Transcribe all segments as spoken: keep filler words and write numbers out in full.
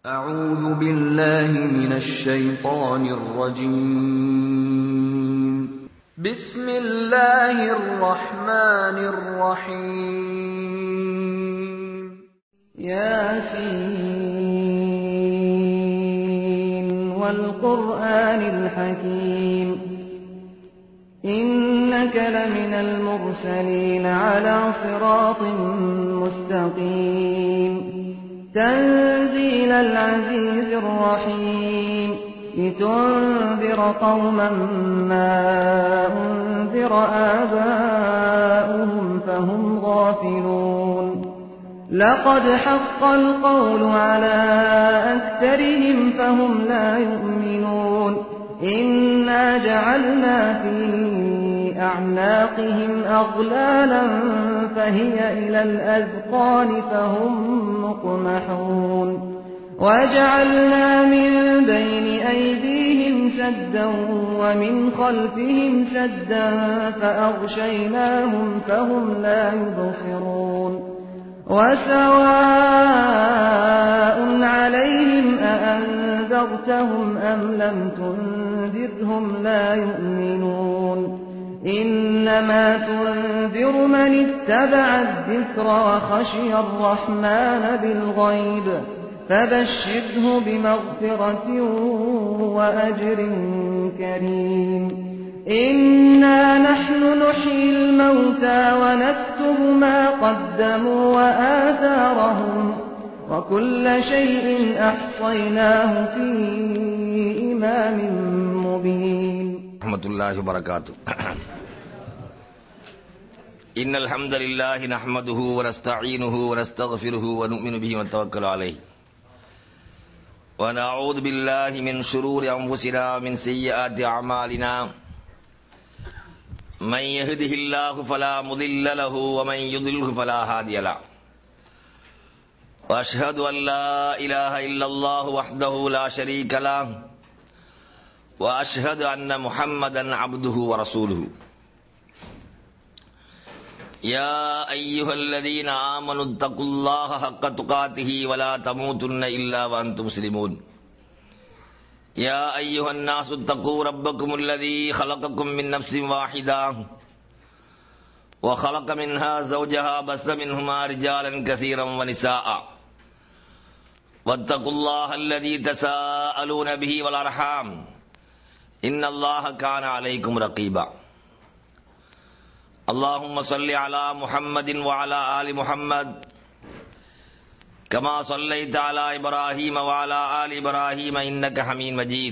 أعوذ بالله من الشيطان الرجيم بسم الله الرحمن الرحيم ياسين والقرآن الحكيم إنك لمن المرسلين على صراط مستقيم تنزيل العزيز الرحيم لتنذر قوما ما أنذر آباؤهم فهم غافلون لقد حق القول على أكثرهم فهم لا يؤمنون إنا جعلنا في أعناقهم أغلالا فهي إلى الأذقان فهم مقمحون وجعلنا من بين أيديهم سدا ومن خلفهم سدا فأغشيناهم فهم لا يبصرون وسواء عليهم أأنذرتهم أم لم تنذرهم لا يؤمنون إنما تنذر من اتبع الذكر وخشي الرحمن بالغيب فبشره بمغفرة وأجر كريم إنا نحن نحيي الموتى ونكتب ما قدموا وآثارهم وكل شيء أحصيناه في إمام مبين رحمة الله وبركاته. إن الحمد لله نحمده ونستعينه ونستغفره ونؤمن به ونتوكل عليه ونعوذ بالله من شرور أنفسنا ومن سيئات أعمالنا من يهده الله فلا مضل له ومن يضلل فلا هادي له وأشهد أن لا إله إلا الله وحده لا شريك له وأشهد أن محمدا عبده ورسوله يا أيها الذين آمنوا اتقوا الله حق تقاته ولا تموتن إلا وأنتم مسلمون يا أيها الناس اتقوا ربكم الذي خلقكم من نفس واحدة وخلق منها زوجها بث منهما رجالا كثيرا ونساء واتقوا الله الذي تساءلون به والأرحام إن الله كان عليكم رقيبا اللهم صل على محمد وعلى آل محمد كما صليت على إبراهيم وعلى آل إبراهيم إنك حميد مجيد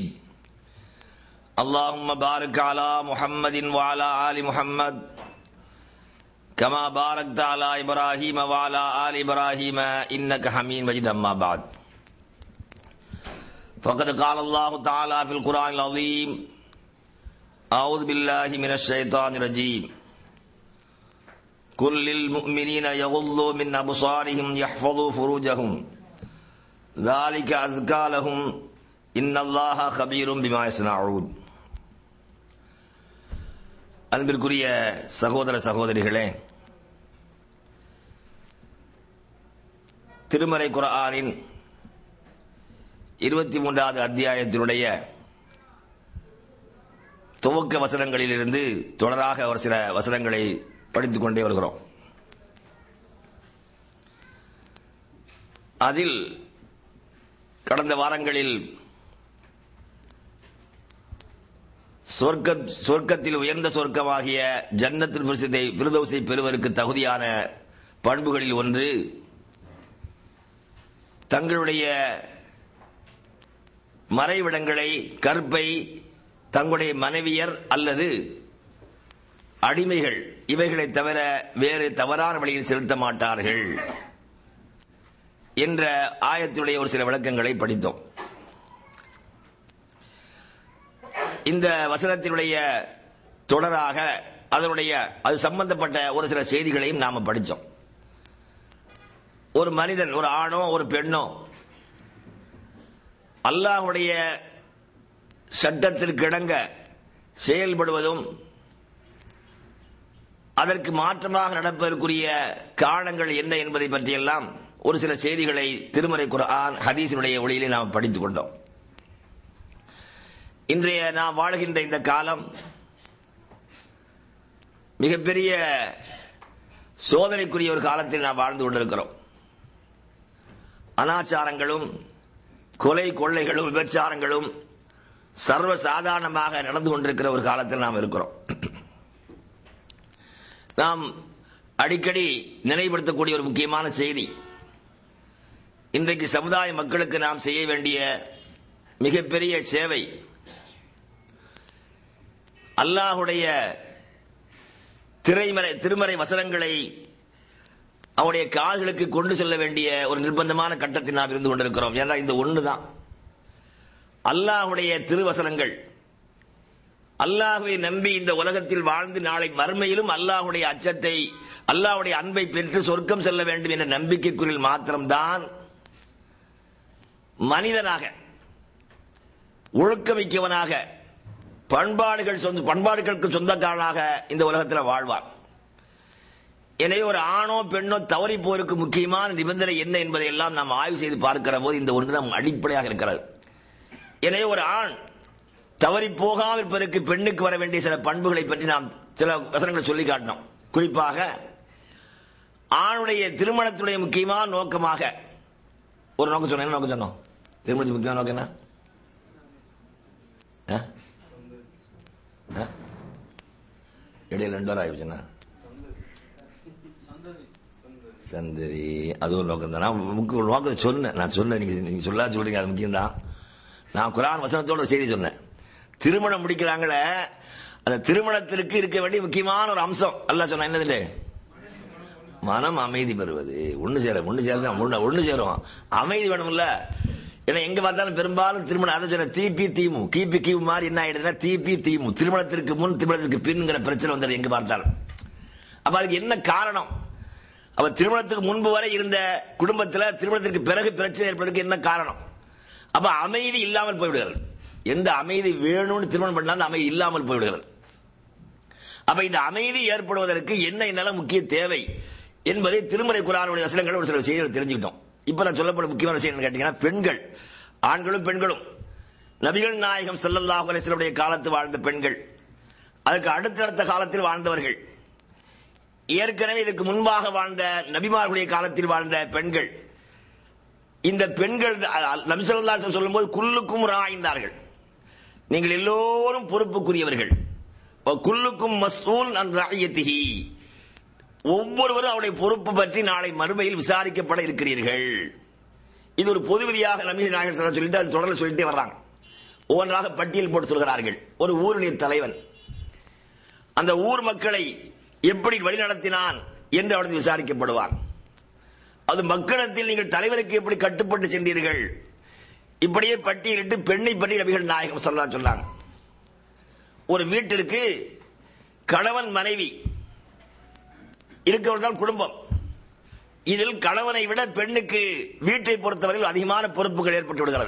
اللهم بارك على محمد وعلى آل محمد كما باركت على إبراهيم وعلى آل إبراهيم إنك حميد مجيد أما بعد فقد قال الله تعالى في القرآن العظيم أعوذ بالله من الشيطان الرجيم قل للمؤمنين يغضوا من أبصارهم يحفظوا فروجهم ذلك أزكى لهم إن الله خبير بما يصنعون. அன்பிற்குரிய சகோதர சகோதரிகளே, திருமறை குர்ஆனின் இருபத்தி மூன்றாவது அத்தியாயத்தினுடைய துவக்க வசனங்களிலிருந்து தொடராக ஒரு சில வசனங்களை படித்துக் கொண்டே வருகிறோம். அதில் கடந்த வாரங்களில் சொர்க்க சொர்க்கத்தில் உயர்ந்த சொர்க்கமாகிய ஜன்னத்துல் ஃபிர்தௌஸை பெறுவதற்கு தகுதியான பண்புகளில் ஒன்று தங்களுடைய மறைவிடங்களை, கற்பை தங்களுடைய மனைவியர் அல்லது அடிமைகள் இவைகளை தவிர வேறு தவறான வழியில் செலுத்த மாட்டார்கள் என்ற ஆயத்தினுடைய ஒரு சில விளக்கங்களை படித்தோம். இந்த வசனத்தினுடைய தொடராக அதனுடைய அது சம்பந்தப்பட்ட ஒரு சில செய்திகளையும் நாம படித்தோம். ஒரு மனிதன், ஒரு ஆணோ ஒரு பெண்ணோ அல்லாஹ்வுடைய சட்டத்திற்கு இணங்க செயல்படுவதும் அதற்கு மாற்றமாக நடப்பதற்குரிய காரணங்கள் என்ன என்பதை பற்றியெல்லாம் ஒரு சில செய்திகளை திருமறை குர்ஆன் ஹதீஸினுடைய ஒளியிலே நாம் படித்துக் கொண்டோம். இன்றைய நாம் வாழுகின்ற இந்த காலம் மிகப்பெரிய சோதனைக்குரிய ஒரு காலத்தில் நாம் வாழ்ந்து கொண்டிருக்கிறோம். அனாச்சாரங்களும் கொலை கொள்ளைகளும் விபச்சாரங்களும் சர்வ சாதாரணமாக நடந்து கொண்டிருக்கிற ஒரு காலத்தில் நாம் இருக்கிறோம். நாம் அடிக்கடி நினைவுபடுத்தக்கூடிய ஒரு முக்கியமான செய்தி, இன்றைக்கு சமுதாய மக்களுக்கு நாம் செய்ய வேண்டிய மிகப்பெரிய சேவை அல்லாஹுடைய திரைமறை திருமறை வசனங்களை அவருடைய காதுகளுக்கு கொண்டு செல்ல வேண்டிய ஒரு நிர்பந்தமான கட்டத்தில் நாம் இருந்து கொண்டிருக்கிறோம். ஏன்னா இந்த ஒண்ணுதான் அல்லாஹுடைய திருவசனங்கள். அல்லாஹுவை நம்பி இந்த உலகத்தில் வாழ்ந்து நாளை மறுமையிலும் அல்லாஹுடைய அச்சத்தை அல்லாஹுடைய அன்பை பெற்று சொர்க்கம் செல்ல வேண்டும் என்ற நம்பிக்கைக்குறில் மாத்திரம்தான் மனிதனாக ஒழுக்கமிக்கவனாக பண்பாடுகள் சொந்த பண்பாடுகளுக்கு சொந்தக்காரனாக இந்த உலகத்தில் வாழ்வான். எனவே ஒரு ஆணோ பெண்ணோ தவறி போருக்கு முக்கியமான நிபந்தனை என்ன என்பதை எல்லாம் நாம் ஆய்வு செய்து பார்க்கிற போது இந்த ஒன்று நம் அடிப்படையாக இருக்கிறது. எனவே ஒரு ஆண் தவறி போகாமல் இருப்பதற்கு பெண்ணுக்கு வர வேண்டிய சில பண்புகளை பற்றி நாம் சில வசனங்களை சொல்லி காட்டினோம். குறிப்பாக ஆணுடைய திருமணத்துடைய முக்கியமான நோக்கமாக ஒரு நோக்கம் சொன்ன என்ன நோக்கம் சொன்னோம்? திருமணத்துக்கு முக்கியமான நோக்கம் என்ன? இடையில ரெண்டு வாரம் ஆயிடுச்சுன்னா சந்தரி, அது ஒரு நோக்கம் தான். நான் ஒரு நோக்கத்தை சொன்னேன். நான் சொன்னேன், நீங்க நீங்க சொல்லா சொல்றீங்க, அது முக்கியம் தான். நான் குர்ஆன் வசனத்தோட ஒரு செய்தி சொன்னேன். திருமணம் முடிக்கிறாங்களே, அந்த திருமணத்திற்கு இருக்க வேண்டிய முக்கியமான ஒரு அம்சம் அல்லாஹ் சொன்னா என்னது? மனம் அமைதி பெறுவது. ஒண்ணு சேர ஒண்ணு சேர ஒண்ணு சேரும் அமைதி வேணும்ல. ஏன்னா எங்க பார்த்தாலும் பெரும்பாலும் திருமணம் அதை சொன்ன தீபி தீமு கீபி கீபு மாதிரி என்ன ஆயிடுதுன்னா தீபி தீமு திருமணத்திற்கு முன் திருமணத்திற்கு பின்ங்கிற பிரச்சனை வந்தது எங்க பார்த்தாலும். அப்ப அதுக்கு என்ன காரணம்? அவ திருமணத்துக்கு முன்பு வரை இருந்த குடும்பத்தில் திருமணத்திற்கு பிறகு பிரச்சனை ஏற்படுவதற்கு என்ன காரணம்? அப்ப அமைதி இல்லாமல் போய்விடுகிறது. எந்த அமைதி வேணும்னு திருமணம் பண்ணா அந்த அமைதி இல்லாமல் போய்விடுகிறது. அப்ப இந்த அமைதி ஏற்படுவதற்கு என்ன என்னெல்லாம் முக்கிய தேவை என்பதை திருமறை குர்ஆனுடைய வசனங்கள் ஒரு சில செய்திகள் தெரிஞ்சுக்கிட்டோம். இப்ப நான் சொல்லப்படும் முக்கியமான விஷயம் கேட்டீங்கன்னா, பெண்கள், ஆண்களும் பெண்களும், நபிகள் நாயகம் ஸல்லல்லாஹு அலைஹி வஸல்லம் உடைய காலத்து வாழ்ந்த பெண்கள், அதற்கு அடுத்தடுத்த காலத்தில் வாழ்ந்தவர்கள், ஏற்கனவே இதற்கு முன்பாக வாழ்ந்த நபிமார்களுடைய காலத்தில் வாழ்ந்த பெண்கள், இந்த பெண்கள் நபி ஸல்லல்லாஹு அலைஹி வஸல்லம் சொல்லும்போது குல்லுக்கும் ராயினார்கள், நீங்கள் எல்லோரும் பொறுப்புக்குரியவர்கள், குல்லுக்கும் மஸ்ஊல் அன் ரஅய்யத்திஹி, ஒவ்வொருவரும் அவருடைய பொறுப்பு பற்றி நாளை மறுமையில் விசாரிக்கப்பட இருக்கிறீர்கள். இது ஒரு பொது விதியாக நபி நாயகம் சொல்லிட்டு அது தொடர்ந்து சொல்லிட்டே வர்றாங்க. ஒவ்வொன்றாக பட்டியல் போட்டு சொல்கிறார்கள். ஒரு ஊருடைய தலைவன் அந்த ஊர் மக்களை எப்படி வழிநடத்தினான் என்று அவரது விசாரிக்கப்படுவார். அது மக்களிடத்தில் நீங்கள் தலைவருக்கு எப்படி கட்டுப்பட்டு சென்றீர்கள், இப்படியே பட்டியலிட்டு பெண்ணை பற்றி நபிகள் நாயகம் ஸல்லல்லாஹு அலைஹி வஸல்லம் சொன்னாங்க. ஒரு வீட்டிற்கு கணவன் மனைவி இருக்கிறவர்கள் குடும்பம். இதில் கணவனை விட பெண்ணுக்கு வீட்டை பொறுத்தவரையில் அதிகமான பொறுப்புகள் ஏற்பட்டு விடுகிறது.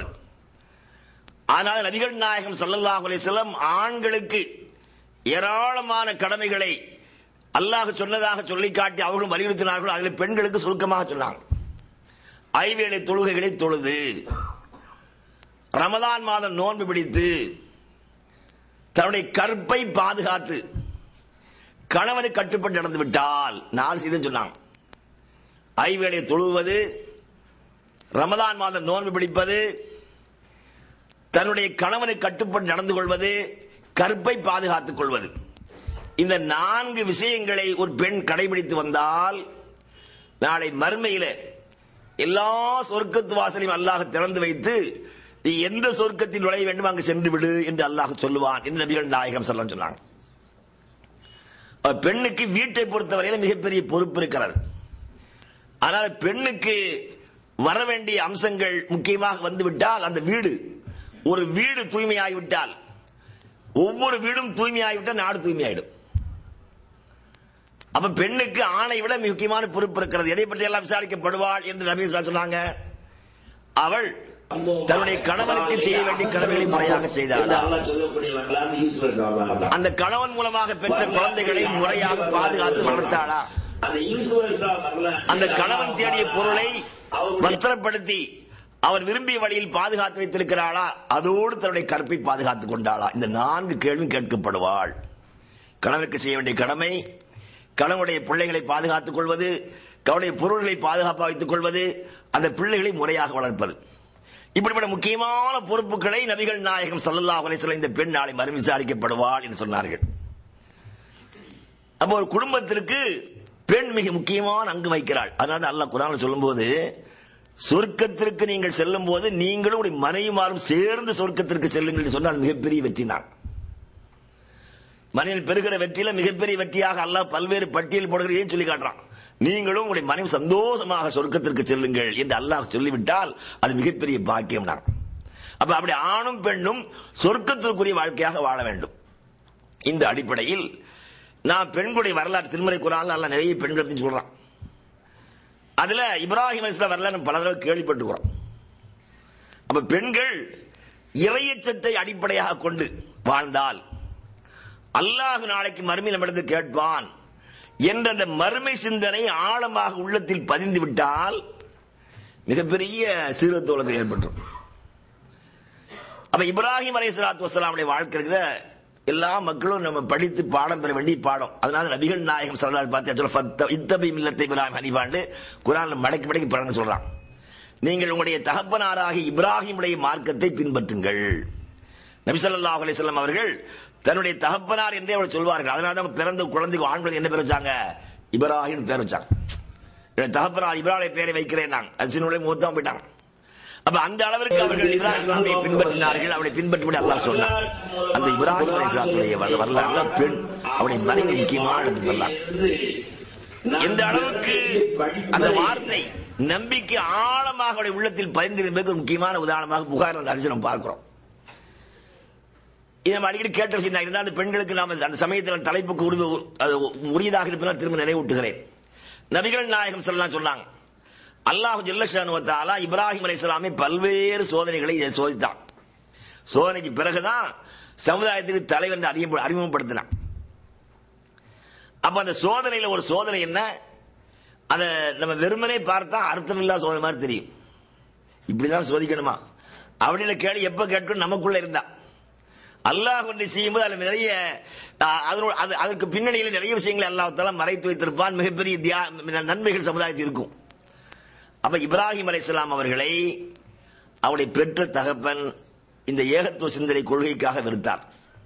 ஆனால் நபிகள் நாயகம் ஸல்லல்லாஹு அலைஹி வஸல்லம் ஆண்களுக்கு ஏராளமான கடமைகளை அல்லாஹ் சொன்னதாக சொல்லி காட்டி அவர்களும் வலியுறுத்தினார்கள். அதில் பெண்களுக்கு சுருக்கமாக சொன்னாங்க. ஐவேளை தொழுகைகளை தொழுது, ரமதான் மாதம் நோன்பு பிடித்து, தன்னுடைய கற்பை பாதுகாத்து, கணவனுக்கு கட்டுப்பட்டு நடந்து விட்டால் நாலு செய்தி சொன்னாங்க. ஐவேளை தொழுவது, ரமதான் மாதம் நோன்பு பிடிப்பது, தன்னுடைய கணவனுக்கு கட்டுப்பட்டு நடந்து கொள்வது, கற்பை பாதுகாத்துக் கொள்வது. இந்த நான்கு விஷயங்களை ஒரு பெண் கடைபிடித்து வந்தால் நாளை மறுமையில எல்லா சொர்க்கத்து வாசலையும் அல்லாஹ் திறந்து வைத்து நீ எந்த சொர்க்கத்தில் நுழைய வேண்டும் அங்கு சென்று விடு என்று அல்லாஹ் சொல்லுவான் என்று நபிகள் நாயகம் ஸல்லல்லாஹு அலைஹி வஸல்லம் சொன்னாங்க. பெண்ணுக்கு வீட்டை பொறுத்தவரையில் மிகப்பெரிய பொறுப்பு இருக்கிறது. ஆனால் பெண்ணுக்கு வர வேண்டிய அம்சங்கள் முக்கியமாக வந்துவிட்டால், அந்த வீடு ஒரு வீடு தூய்மையாகிவிட்டால், ஒவ்வொரு வீடும் தூய்மையாகிவிட்டால் நாடு தூய்மையாயிடும். அப்ப பெண்ணுக்கு ஆணை விட முக்கியமான பொறுப்பு இருக்கிறது. எதை பற்றி எல்லாம் விசாரிக்கப்படுவாள் என்று நபி சொன்னாங்க. அவள் தன்னுடைய கணவனுக்கு செய்ய வேண்டிய கடமைகளை முறையாக செய்தாள். அந்த கணவன் மூலமாக பெற்ற குழந்தைகளை முறையாக பாதுகாத்து வளர்த்தாளா? அந்த கணவன் தேடிய பொருளை பத்திரப்படுத்தி அவர் விரும்பிய வழியில் பாதுகாத்து வைத்திருக்கிறாளா, அதோடு தன்னுடைய கற்பை பாதுகாத்துக் கொண்டாளா? இந்த நான்கு கேள்வி கேட்கப்படுவாள். கணவனுக்கு செய்ய வேண்டிய கடமை, கணவனுடைய பிள்ளைகளை பாதுகாத்துக் கொள்வது, கணவனுடைய பொருள்களை பாதுகாப்பாக வைத்துக் கொள்வது, அந்த பிள்ளைகளை முறையாக வளர்ப்பது. இப்படிப்பட்ட முக்கியமான பொறுப்புகளை நபிகள் நாயகம் ஸல்லல்லாஹு அலைஹி வஸல்லம் இந்த பெண் நாளை மறுமை விசாரிக்கப்படுவாள் என்று சொன்னார்கள். அப்போ ஒரு குடும்பத்திற்கு பெண் மிக முக்கியமான அங்கு வகிக்கிறாள். அதனால அல்லாஹ் குர்ஆனில் சொல்லும்போது, சொர்க்கத்திற்கு நீங்கள் செல்லும் போது நீங்களும் உடைய மனைவிமாரும் சேர்ந்து சொர்க்கத்திற்கு செல்லுங்கள் என்று சொன்னால் மிகப்பெரிய வெற்றி தான். மனிதன் பெறுகிற வெற்றியில மிகப்பெரிய வெற்றியாக அல்லாஹ் பல்வேறு பட்டியல் போடுகிறேன் சொல்லி காட்டுறான். நீங்களும் உடைய மனைவி சந்தோஷமாக சொர்க்கத்திற்கு செல்லுங்கள் என்று அல்லாஹ் சொல்லிவிட்டால் அது மிகப்பெரிய பாக்கியம் தான். அப்ப அப்படி ஆணும் பெண்ணும் சொர்க்கத்திற்குரிய வாழ்க்கையாக வாழ வேண்டும். இந்த அடிப்படையில் நான் பெண்களுடைய வரலாறு திருமறை குர்ஆன்ல அல்லாஹ் நிறைய பெண்கள் சொல்றான். அதுல இப்ராஹிம் அலைஹிஸ்ஸலாம் வரலாறு பல தடவை கேள்விப்பட்டுக்கிறோம். அப்ப பெண்கள் இறையச்சத்தை அடிப்படையாக கொண்டு வாழ்ந்தால் அல்லாஹ் நாளைக்கு மறுமை நம்மிடத்து கேட்பான் என்ற அந்த மறுமை சிந்தனை ஆழமாக உள்ளத்தில் பதிந்து விட்டால் மிகப்பெரிய சீரத்தோலத்தில் ஏற்பட்டுரும். அப்ப இப்ராஹிம் அலைஹிஸ்ஸலாத்து வஸ்ஸலாமுடைய வாழ்க்கை இருக்கிற எல்லா மக்களும் நம்ம படித்து பாடம் பெற வேண்டிய பாடம். அதனால நபிகள் நாயகம் ஸல்லல்லாஹு அலைஹி வஸல்லம் இத்தபி மில்லத்தை இப்ராஹிம் ஹனீஃபான்னு குர்ஆன்ல மடக்கி மடக்கி பழங்க சொல்றான். நீங்கள் உங்களுடைய தகப்பனாராகி இப்ராஹிமுடைய மார்க்கத்தை பின்பற்றுங்கள். நபி ஸல்லல்லாஹு அலைஹி வஸல்லம் அவர்கள் தன்னுடைய தகப்பனார் என்றே அவர் சொல்வார்கள். அதனால தான் பிறந்த குழந்தைக்கு ஆண் குழந்தை என்ன பேர் வச்சாங்க? இப்ராஹிம் பேர் வச்சாங்க. தகப்பனார் இப்ராஹிம் பேரை வைக்கிறேன் நாங்க அது சின்ன மூத்தான் போயிட்டாங்க. அப்ப அந்த அளவிற்கு அவர்கள் இப்ராஹிம் பின்பற்றினார்கள். அவளை பின்பற்றி அல்லாஹ் சொன்னார். அந்த இப்ராஹிம் அலைஹிஸ்ஸலாத்துடைய வரலாறு பெண் அவருடைய மனைவி முக்கியமான இடத்துக்கு வரலாறு. எந்த அளவுக்கு அந்த வார்த்தை நம்பிக்கை ஆழமாக அவருடைய உள்ளத்தில் பதிந்திருப்பதற்கு ஒரு முக்கியமான உதாரணமாக புகார் அந்த ஹதீஸை நம்ம பார்க்கிறோம். இதை நம்ம அடிக்கடி கேட்ட விஷயம் தான். இருந்தால் அந்த பெண்களுக்கு நாம அந்த சமயத்தில் தலைப்புக்கு உரியதாக இருப்பதால் திரும்ப நினைவூட்டுகிறேன். நபிகள் நாயகம் ஸல்லல்லாஹு சொன்னாங்க, அல்லாஹ் ஜல்ல ஷானு வ தஆலா இப்ராஹிம் அலைஹிஸ்ஸலாமை பல்வேறு சோதனைகளை சோதித்தான். சோதனைக்கு பிறகுதான் சமுதாயத்திற்கு தலைவர் அறிமுகப்படுத்தினான். அப்ப அந்த சோதனையில ஒரு சோதனை என்ன, அதை நம்ம வெறுமனே பார்த்தா அர்த்தம் இல்லாத சோதனை மாதிரி தெரியும். இப்படிதான் சோதிக்கணுமா அப்படின்னு கேள்வி எப்ப கேட்கணும் நமக்குள்ள இருந்தா அல்லாஹ் ஒன்றை செய்யும்போது அதில் நிறைய அதற்கு பின்னணியில் நிறைய விஷயங்களை அல்லாஹ் தஆலா மறைத்து வைத்திருப்பான். மிகப்பெரிய நன்மைகள் சமுதாயத்தில் இருக்கும். அப்ப இப்ராஹிம் அலைஹிஸ்ஸலாம் அவர்களை அவருடைய பெற்ற தகப்பன் இந்த ஏகத்துவ சிந்தனை கொள்கைக்காக வெறுத்தார்.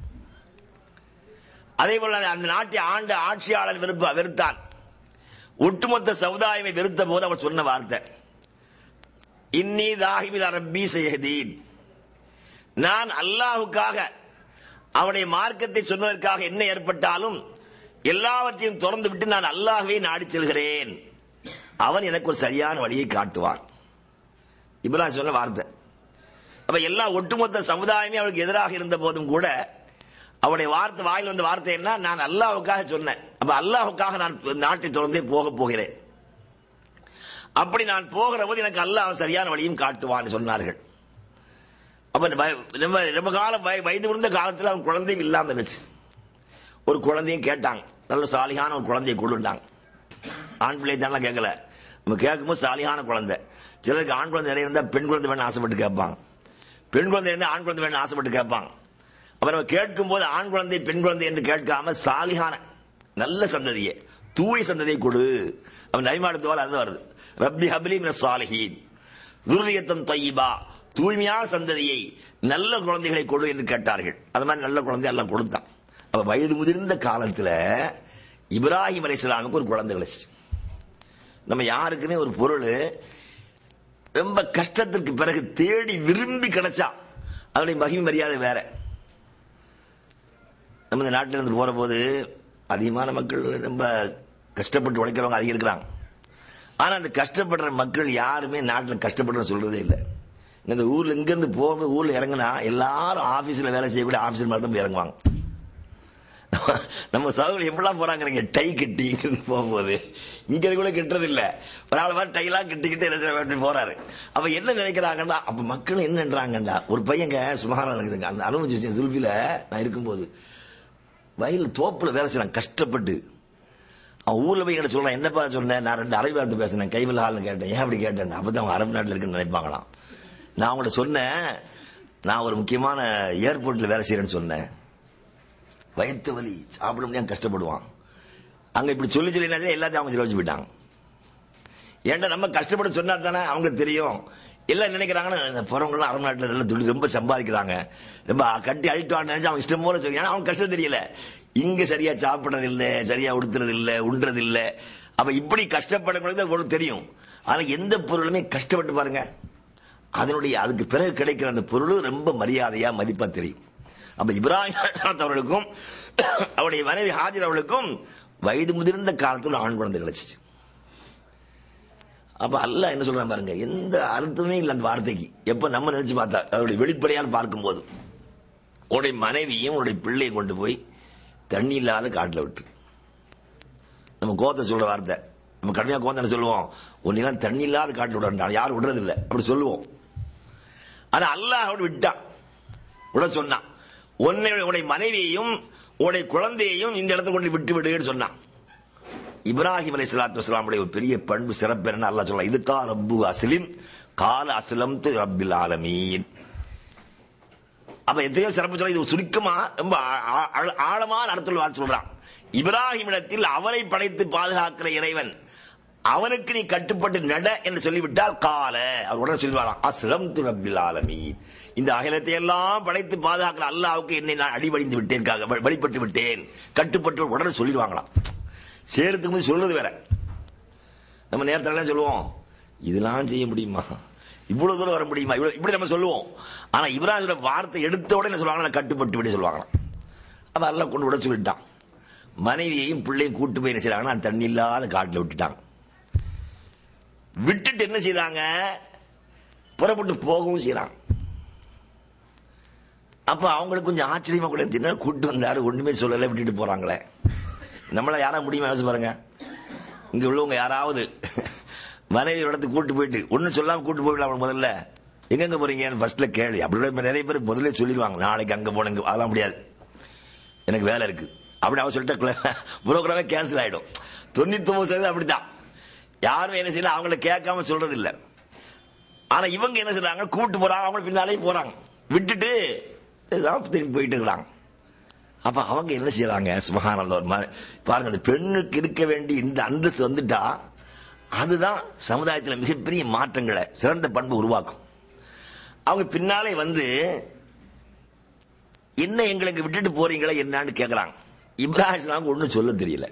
அதே போல அந்த நாட்டை ஆண்ட ஆட்சியாளர் வெறுப்ப வெறுத்தான். ஒட்டுமொத்த சமுதாயமை வெறுத்த போது அவர் சொன்ன வார்த்தை, இன்னி தாஹிபில் ரப்பி சயஹ்தீன், நான் அல்லாஹ்வுக்காக அவருடைய மார்க்கத்தை சொன்னதற்காக என்ன ஏற்பட்டாலும் எல்லாவற்றையும் திறந்து விட்டு நான் அல்லாஹ்வை நாடி செல்கிறேன், அவன் எனக்கு ஒரு சரியான வழியை காட்டுவான். இப்ராஹிம் சொன்ன வார்த்தை. அப்ப எல்லா ஒட்டுமொத்த சமுதாயமே அவருக்கு எதிராக இருந்த போதும் கூட அவருடைய வார்த்தை வாயில் வந்த வார்த்தை என்ன, நான் அல்லாஹ்வுக்காக சொன்னேன். அப்ப அல்லாஹ்வுக்காக நான் நாட்டை திறந்தே போக போகிறேன். அப்படி நான் போகிற போது எனக்கு அல்லாஹ் சரியான வழியும் காட்டுவான்னு சொன்னார்கள். அப்ப ரொம்ப காலம் வயது விழுந்த காலத்தில் அவன் குழந்தையும் இல்லாம இருந்துச்சு. ஒரு குழந்தையும் கேட்டாங்க, நல்ல சாலிகான ஒரு குழந்தையை கொண்டுட்டாங்க. ஆண் பிள்ளை தானே கேட்கல, நம்ம கேட்கும்போது சாலிகான குழந்தை. சிலருக்கு ஆண் குழந்தை நிறைய இருந்தா பெண் குழந்தை வேணும் ஆசைப்பட்டு கேட்பாங்க, பெண் குழந்தை இருந்தா ஆண் குழந்தை வேணும் ஆசைப்பட்டு கேட்பாங்க. அப்ப நம்ம கேட்கும் போது ஆண் குழந்தை பெண் குழந்தை என்று கேட்காம சாலிகான நல்ல சந்ததியை தூய சந்ததியை கொடு. அவன் நபிமாடுத்துவால் அது வருது, ரப்பி ஹப்லி மினஸ் சாலிஹீன் துர்ரியத்தன் தய்யிபா, தூய்மையான சந்ததியை நல்ல குழந்தைகளை கொடு என்று கேட்டார்கள். அது மாதிரி நல்ல குழந்தை எல்லாம் கொடுத்தான். அப்ப வயது முதிர்ந்த காலத்துல இப்ராஹிம் அலைஹிஸ்ஸலாமுக்கு ஒரு குழந்தை கிடைச்சு. நம்ம யாருக்குமே ஒரு பொருள் ரொம்ப கஷ்டத்திற்கு பிறகு தேடி விரும்பி கிடைச்சா அதனுடைய மகிமை மரியாதை வேற. நம்ம இந்த நாட்டில் இருந்து போற போது அதிகமான மக்கள் ரொம்ப கஷ்டப்பட்டு உழைக்கிறவங்க அதிகம் இருக்கிறாங்க. ஆனா அந்த கஷ்டப்படுற மக்கள் யாருமே நாட்டில் கஷ்டப்படுற சொல்றதே இல்லை. இந்த ஊர்ல இங்க இருந்து போகும்போது ஊர்ல இறங்கினா எல்லாரும் ஆபீஸ்ல வேலை செய்யக்கூடிய ஆபீஸர் மாதிரி தான் இறங்குவாங்க. நம்ம சகோதரர்கள் எப்படிலாம் போறாங்க டை கட்டி போகும்போது, இங்க கூட கட்டுறது இல்ல, ஒரு ஆள் மாதிரி டைலாம் கட்டிக்கிட்டு என்ன போறாரு. அப்ப என்ன நினைக்கிறாங்கடா, அப்ப மக்கள் என்னன்றாங்கடா, ஒரு பையங்க சுமாரா இருக்குதுங்க அந்த அனுபவிச்ச விஷயம். சுல்பில நான் இருக்கும்போது வயல்ல தோப்புல வேலை செய்யலாம் கஷ்டப்பட்டு, அவன் ஊர்ல போய் என்ன சொல்றான், என்னப்பா சொன்னேன், நான் ரெண்டு அரபி வார்த்தை பேசினேன், கைவில் ஆள்னு கேட்டேன். ஏன் அப்படி கேட்டேன், அப்பதான் அவங்க அரபு நாட்டில் இருக்குன்னு நினைப்பாங்களாம். நான் அவங்கள்ட்ட சொன்னேன், நான் ஒரு முக்கியமான ஏர்போர்ட்ல வேலை செய்யறேன்னு சொன்னேன். வயிற்று வலி, சாப்பிட முடியாம கஷ்டப்படுவான். அங்க இப்படி சொல்லி சொல்லி எல்லாத்தையும் அவங்க சில வச்சு போயிட்டாங்க. ஏன்டா நம்ம கஷ்டப்பட சொன்னா தானே அவங்க தெரியும். எல்லாம் நினைக்கிறாங்கன்னா போறவங்க அரபு நாட்டில் துணி ரொம்ப சம்பாதிக்கிறாங்க, ரொம்ப கட்டி அழிட்டு நினைச்சு அவங்க இஷ்டம் போல சொல்லி, ஏன்னா அவங்க கஷ்டம் தெரியல. இங்க சரியா சாப்பிடறது இல்ல, சரியா உடுத்துறது இல்ல, உண்றது இல்ல. அப்ப இப்படி கஷ்டப்படுறது உங்களுக்கு தெரியும். ஆனா எந்த பொருளுமே கஷ்டப்பட்டு பாருங்க, அதனுடைய அதுக்கு பிறகு கிடைக்கிற அந்த பொருள் ரொம்ப மரியாதையா மதிப்பா தெரியும். அப்ப இப்ராஹிம் அவர்களுக்கும் அவருடைய மனைவி ஹாஜர் அவர்களுக்கும் வயது முதிர்ந்த காலத்தில் ஆண் குழந்தை கிடைச்சிச்சு. அப்ப அல்லாஹ் என்ன சொல்றான் பாருங்க, எந்த அர்த்தமே இல்லை அந்த வார்த்தைக்கு. எப்ப நம்ம நினைச்சு பார்த்தா அதோடைய வெளிப்படையான பார்க்கும் போது, உடைய மனைவியும் உடைய பிள்ளையும் கொண்டு போய் தண்ணி இல்லாத காட்டுல விட்டு, நம்ம கோத்த சொல்ற வார்த்தை, நம்ம கடுமையா கோத்தனை சொல்லுவோம், ஒன்னெல்லாம் தண்ணி இல்லாத காட்டுல விட யாரும் விடுறது இல்லை அப்படி சொல்லுவோம். ஆனா அல்லாஹ் அப்படி விட்டான், விட சொன்னான், உன்னுடைய மனைவியையும் உடைய குழந்தையையும் இந்த இடத்துல கொண்டு விட்டு விடுன்னு சொன்னான். இப்ராஹிம் அலைஹிஸ்ஸலாத்து வஸ்ஸலாமுடைய ஒரு பெரிய பண்பு சிறப்பு என்ன அல்லாஹ் சொல்லலாம், இதுகா ரப்பு அஸ்லிம் கால அஸ்லம்து ரப்பில் ஆலமீன். அப்ப எத்தனையோ சிறப்பு சொல்ல, இது சுருக்கமா ரொம்ப ஆழமான அர்த்தத்தில் சொல்றான். இப்ராஹிமிடத்தில் அவரை படைத்து பாதுகாக்கிற இறைவன், அவனுக்கு நீ கட்டுப்பட்டு நட என்று சொல்லிவிட்டால் கால அவர் உடனே சொல்லுவாராம் அஸ்லம்து ரப்பில் ஆலமீன், இந்த அகிலத்தை எல்லாம் படைத்து பாதுகாக்கிற அல்லாஹ்வுக்கு என்னை நான் அடிபணிந்து விட்டேன், வழிபட்டு விட்டேன், கட்டுப்பட்டு உடனே சொல்லிடுவாங்களாம். சேர்த்துக்கு போது சொல்றது வேற. நம்ம நேரத்தில் சொல்லுவோம், இதெல்லாம் செய்ய முடியுமா, இவ்வளவு தூரம் வர முடியுமா, இப்படி நம்ம சொல்லுவோம். ஆனா இப்ராஹிம் வார்த்தை எடுத்த உடனே சொல்லுவாங்க கட்டுப்பட்டு விட சொல்லுவாங்களாம். அப்ப அல்லாஹ் கொண்டு விட சொல்லிட்டான். மனைவியையும் பிள்ளையும் கூட்டு போய் என்ன செய்யறாங்கன்னா தண்ணி இல்லாத காட்டுல விட்டுட்டாங்க. விட்டுட்டு என்ன செய்தாங்க, புறப்பட்டு போகவும் செய்யறாங்க. அப்ப அவங்களுக்கு கொஞ்சம் ஆச்சரியமா கூட இருந்துச்சு, கூட்டு வந்தாரு ஒண்ணுமே சொல்லல விட்டுட்டு போறாங்களே. நம்மள யாரா முடியுமா யோசிச்சு பாருங்க. இங்க உள்ளவங்க யாராவது மனைவி இடத்துக்கு கூட்டு போயிட்டு ஒன்னும் சொல்லாம கூட்டு போயிடலாம், முதல்ல எங்க போறீங்கன்னு ஃபர்ஸ்ட்ல கேள்வி. அப்படி நிறைய பேர் முதல்ல சொல்லிடுவாங்க, நாளைக்கு அங்க போனங்க, அதெல்லாம் முடியாது, எனக்கு வேலை இருக்கு அப்படி அவன் சொல்லிட்டு புரோகிராமே கேன்சல் ஆயிடும். தொண்ணூத்தி ஒன்பது சதவீதம் அப்படித்தான். யாரும் என்ன செய்யல, அவங்கள கேட்காம சொல்றது இல்ல. ஆனா இவங்க என்ன செய்றாங்க, கூட்டு போறாங்க, அவங்க பின்னாலே போறாங்க, விட்டுட்டு திரும்பி போயிட்டு இருக்கிறாங்க. அப்ப அவங்க என்ன செய்யறாங்க, சுப்ஹானல்லாஹ் பாருங்க, அந்த பெண்ணுக்கு இருக்க வேண்டிய இந்த அந்தஸ்து வந்துட்டா அதுதான் சமுதாயத்தில் மிகப்பெரிய மாற்றங்களை, சிறந்த பண்பு உருவாக்கும். அவங்க பின்னாலே வந்து என்ன எங்களுக்கு விட்டுட்டு போறீங்களா என்னன்னு கேக்குறாங்க. இப்ராஹிம் ஒன்னும் சொல்ல தெரியல.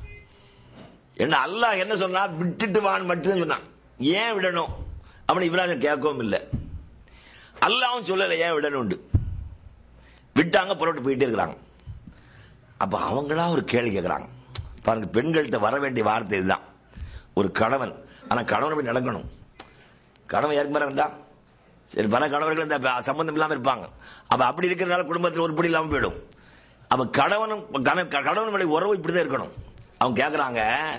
என்ன அல்லாஹ் என்ன சொன்னா, விட்டுட்டு வான்னு மட்டும் சொன்னான். ஏன் விடணும் அப்படி இப்ராஹிம் கேட்கவும் இல்லை. அல்லாஹ்வும் சொல்லல ஏன் விடணும், விட்டாங்க, புறப்பட்டு போயிட்டே இருக்கிறாங்க. அப்ப அவங்களா ஒரு கேள்வி கேட்கிறாங்க பாருங்க. பெண்கள்கிட்ட வர வேண்டிய வார்த்தை இதுதான். ஒரு கணவன், ஆனா கணவன் போய் நடக்கணும். கணவன் யாருக்கு மேல இருந்தா சரி, பல கணவர்கள் இந்த சம்பந்தம் இல்லாம இருப்பாங்க. அப்ப அப்படி இருக்கிறதுனால குடும்பத்தில் உருப்படி இல்லாம போயிடும். அப்ப கணவனும் கணவனுடைய உறவு இப்படிதான் இருக்கணும். அவங்க கேட்கிறாங்க,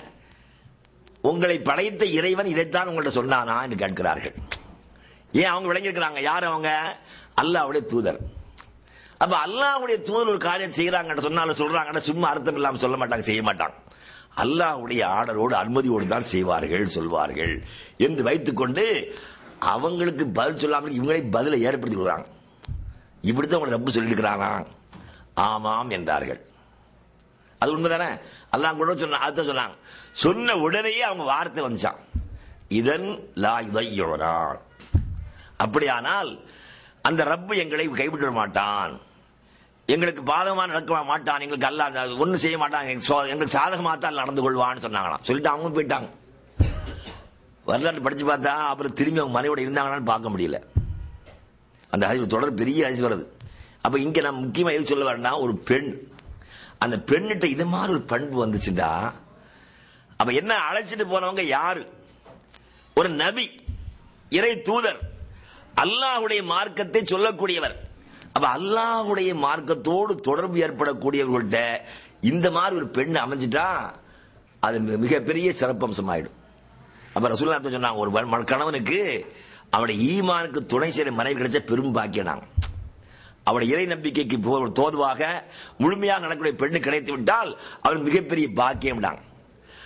உங்களை படைத்த இறைவன் இதைத்தான் உங்கள்ட்ட சொன்னானா என்று கேட்கிறார்கள். ஏன் அவங்க விளங்கி இருக்கிறாங்க, யார் அவங்க, அல்லாஹ்வுடைய தூதர். அப்ப அல்லாஹ்வுடைய தூதர் ஒரு காரியம் செய்யறாங்க சொன்னாலும் சொல்றாங்க, சும்மா அர்த்தம் இல்லாம சொல்ல மாட்டாங்க, செய்ய மாட்டாங்க. அல்லாஹ்வுடைய ஆர்டரோடு அனுமதியோடு தான் செய்வார்கள், சொல்வார்கள் என்று வைத்துக் கொண்டு அவங்களுக்கு பதில் சொல்லாமல் இவங்களை பதிலை ஏற்படுத்தி விடுறாங்க. இப்படித்தான் உங்களை ரப்பு சொல்லியிருக்கிறானா, ஆமாம் என்றார்கள். அது உண்மைதானே, அல்லாஹ் கூட சொன்ன அதான் சொன்னாங்க. சொன்ன உடனேயே அவங்க வார்த்தை வந்துச்சான், இதன் லா யுதையுனா, அப்படியானால் அந்த ரப்பு எங்களை கைவிட மாட்டான், எங்களுக்கு பாதகமாக நடக்க மாட்டான், எங்களுக்கு அல்லாஹ் ஒன்னும் செய்ய மாட்டான், எங்களுக்கு சாதகமாக தான் நடந்து கொள்வான்னு சொன்னாங்களாம். சொல்லிட்டு அவங்க போயிட்டாங்க. வரலாற்று படிச்சு பார்த்தா அப்புறம் திரும்பி அவங்க மனைவியோட இருந்தாங்கன்னு பார்க்க முடியல. அந்த ஹதீஸ் தொடர் பெரிய ஹதீஸ் வருது. அப்ப இங்க நம்ம முக்கியமா எது சொல்ல வரேன்னா, ஒரு பெண், அந்த பெண்ணிட்ட இது மாதிரி ஒரு பண்பு வந்துச்சுட்டா, அப்ப என்ன அழைச்சிட்டு போனவங்க யாரு, ஒரு நபி, இறை தூதர், அல்லாஹ்வுடைய மார்க்கத்தை சொல்லக்கூடியவர். அப்ப அல்லாஹ்வுடைய மார்க்கத்தோடு தொடர்பு ஏற்படக்கூடியவர்கள்ட்ட இந்த மாதிரி ஒரு பெண் அமைஞ்சிட்டா அது மிகப்பெரிய சிறப்பம்சம் ஆயிடும். அப்ப ரசூலுல்லாஹ் சொன்னாங்க, ஒரு கணவனுக்கு அவனுடைய ஈமானுக்கு துணை செய்ய மனைவி கிடைச்ச பெரும் பாக்கியம். அவருடைய இறை நம்பிக்கைக்கு தோதுவாக முழுமையாக நடக்கக்கூடிய பெண்ணு கிடைத்து விட்டால் அவன் மிகப்பெரிய பாக்கியம்.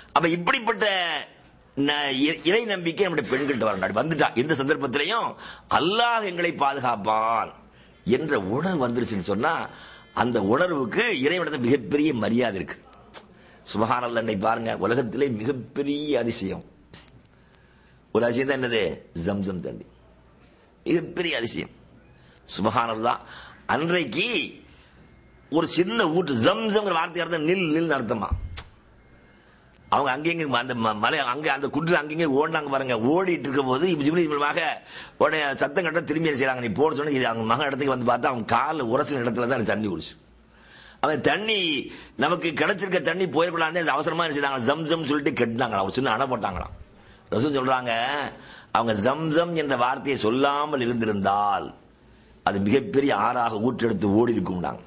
அப்ப இப்படிப்பட்ட இறை நம்பிக்கை நம்முடைய பெண்கள்கிட்ட வரணும். வந்துட்டா எந்த சந்தர்ப்பத்திலையும் அல்லாஹ் எங்களை பாதுகாப்பான் என்ற உணர்வு வந்துருச்சுன்னு சொன்னா அந்த உணர்வுக்கு இறைவனத்தில் மிகப்பெரிய மரியாதை இருக்கு. சுப்ஹானல்லாஹ். இன்னைக்கு பாருங்க, உலகத்திலே மிகப்பெரிய அதிசயம் ஒரு அதிசயம் தான் என்னது? ஜம்சம் தண்ணி. மிகப்பெரிய அதிசயம். சுப்ஹானல்லாஹ். அன்றைக்கு ஒரு சின்ன ஊற்று, ஜம்சம் வார்த்தை அர்த்தம் நில் நில் அர்த்தமா. அவங்க அங்கெங்க அந்த மலை அங்க அந்த குன்று அங்கெங்க ஓடினாங்க பாருங்க. ஓடிட்டு இருக்கும் போது ஜிப்ரீல் மூலமாக உடனே சத்தம் கட்ட திரும்பி செய்யறாங்க. நீ போட சொன்ன அவங்க மகன் இடத்துக்கு வந்து பார்த்தா அவங்க கால உரசின இடத்துல தான் தண்ணி குடிச்சு. அவன் தண்ணி நமக்கு கிடைச்சிருக்க தண்ணி போயிடக்கூடாது அவசரமா செய்தாங்க. ஜம்சம் சொல்லிட்டு கெட்டினாங்களா, ஒரு சின்ன அணை போட்டாங்களாம். ரசூல் சொல்றாங்க, அவங்க ஜம்சம் என்ற வார்த்தையை சொல்லாமல் இருந்திருந்தால் அது மிகப்பெரிய ஆறாக ஊற்றெடுத்து ஓடி இருக்கும்டாங்க.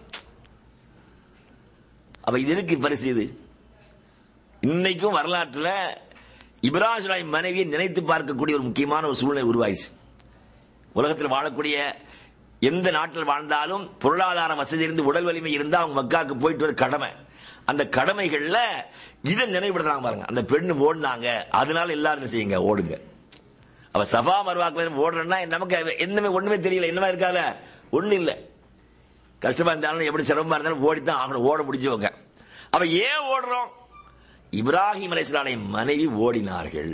அப்ப இது எதுக்கு பரிசு? இது இன்னைக்கும் வரலாற்றுல இப்ராஹிம் மனைவியை நினைத்து பார்க்கக்கூடிய ஒரு முக்கியமான ஒரு சூழ்நிலை உருவாயிச்சு. உலகத்தில் வாழக்கூடிய எந்த நாட்டில் வாழ்ந்தாலும் பொருளாதார வசதி இருந்து உடல் வலிமை இருந்தா அவங்க மக்காவுக்கு போயிட்டு வர கடமை. அந்த கடமைகள்ல இதை நினைவுபடுத்துறாங்க பாருங்க. அந்த பெண்ணு ஓடினாங்க, அதனால எல்லாரும் என்ன செய்யுங்க, ஓடுங்க. அவ சஃபா மர்வாக்கு ஓடுறேன்னா நமக்கு எதுவுமே ஒண்ணுமே தெரியல, என்னமா இருக்காத ஒண்ணு இல்ல. கஷ்டமா இருந்தாலும் எப்படி சிரமமா இருந்தாலும் ஓடித்தான் ஆகணும், ஓட முடிச்சவங்க. அவ ஏன் ஓடுறோம்? இப்ராஹிம் அலைஹிஸ்ஸலாம் மனைவி ஓடினார்கள்.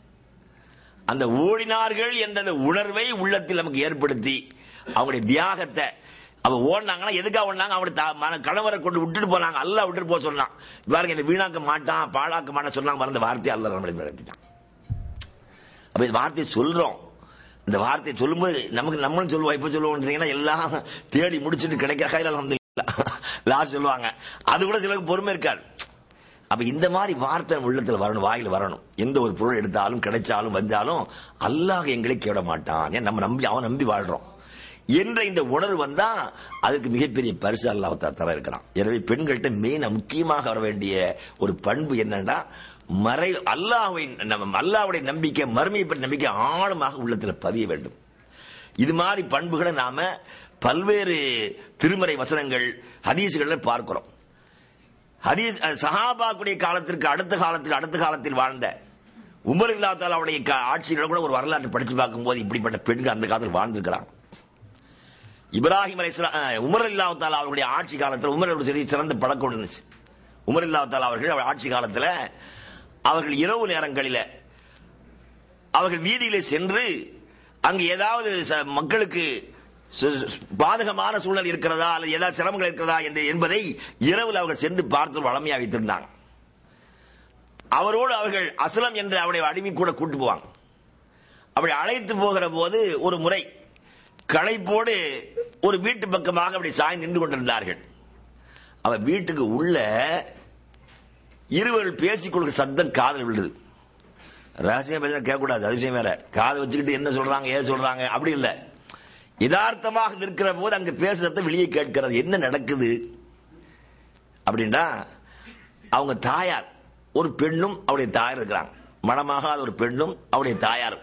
அந்த ஓடினார்கள் என்ற உணர்வை உள்ளத்தில் நமக்கு ஏற்படுத்தி அவங்களுடைய தியாகத்தை, அவ ஓடினாங்கன்னா எதுக்காக ஓடினாங்க? அவருடைய கணவரை கொண்டு விட்டுட்டு போனாங்க. அல்லாஹ் விட்டுட்டு போக சொன்னான். இவ்வாறு என்னை வீணாக்க மாட்டான், பாழாக்க மாட்டான் சொன்னாங்க. மறந்த வார்த்தை அல்லாஹ் நம்மளை நடத்திட்டான். அப்ப இந்த வார்த்தையை சொல்றோம். இந்த வார்த்தையை சொல்லும்போது நமக்கு நம்மளும் சொல்லுவோம். இப்ப சொல்லுவோம் எல்லாம் தேடி முடிச்சுட்டு கிடைக்கிற கையில் அல்ஹம்துலில்லாஹ் லாஸ்ட் சொல்லுவாங்க. அது கூட சிலருக்கு பொறுமை இருக்காது. அப்ப இந்த மாதிரி வார்த்தை உள்ளத்துல வரணும், வாயில வரணும். எந்த ஒரு பொருள் எடுத்தாலும் கிடைச்சாலும் வந்தாலும் அல்லாஹ் எங்களை கேட மாட்டான், நம்ம நம்பி அவன் நம்பி வாழ்றோம் என்ற இந்த உணர்வு வந்தா அதுக்கு மிகப்பெரிய பரிசு அல்லாஹ் தர இருக்கிறான். எனவே பெண்கள்கிட்ட மெயினா முக்கியமாக வர வேண்டிய ஒரு பண்பு என்னன்னா, மறை அல்லாஹ்வை அல்லாஹ்வுடைய நம்பிக்கை, மறுமையை பற்றி நம்பிக்கை ஆழமாக உள்ளத்தில் பதிய வேண்டும். இது மாதிரி பண்புகளை நாம பல்வேறு திருமறை வசனங்கள் ஹதீஸ்களை பார்க்கிறோம். ஹதீஸ் சஹாபாக்குடைய காலத்திற்கு அடுத்த காலத்தில் அடுத்த காலத்தில் வாழ்ந்த உமர் ரலியல்லாஹு தஆலா அவருடைய ஆட்சிகளை கூட ஒரு வரலாற்று படிச்சு பார்க்கும்போது இப்படிப்பட்ட பெண்கள் அந்த காலத்தில் வாழ்ந்திருக்கிறாங்க. இப்ராஹிம் அலைஹிஸ்ஸலாம் உமர் ரலியல்லாஹு தஆலா அவருடைய ஆட்சி காலத்தில் உமர் சரி சிறந்த பழக்கம் இருந்துச்சு. உமர் ரலியல்லாஹு தஆலா அவர்கள் ஆட்சி காலத்தில் அவர்கள் இரவு நேரங்களில் அவர்கள் வீதியிலே சென்று அங்கு ஏதாவது மக்களுக்கு பாதகமான சூழல் இருக்கிறதா அல்லது ஏதாவது சிரமங்கள் இருக்கிறதா என்று என்பதை இரவில் அவர்கள் சென்று பார்த்து வளமையா வைத்திருந்தாங்க. அவரோடு அவர்கள் அஸ்லம் என்ற அவருடைய அடிமை கூட கூட்டு போவாங்க. அப்படி அழைத்து போகிற போது ஒரு முறை களைப்போடு ஒரு வீட்டு பக்கமாக அப்படி சாய்ந்து நின்று கொண்டிருந்தார்கள். அவர் வீட்டுக்கு உள்ள இருவர்கள் பேசிக் கொள்கிற சத்தம் காதல் விழுது. ரகசியம் பேச கேட்கக்கூடாது, அது விஷயம் வேற. காதை வச்சுக்கிட்டு என்ன சொல்றாங்க ஏன் சொல்றாங்க அப்படி இல்லை. யதார்த்தமாக நிற்கிற போது அங்கு பேசுறத வெளியே கேட்கிறது. என்ன நடக்குது அப்படின்னா, அவங்க தாயார் ஒரு பெண்ணும் அவருடைய தாயார் இருக்கிறாங்க. மனமாகாத ஒரு பெண்ணும் அவருடைய தாயார்.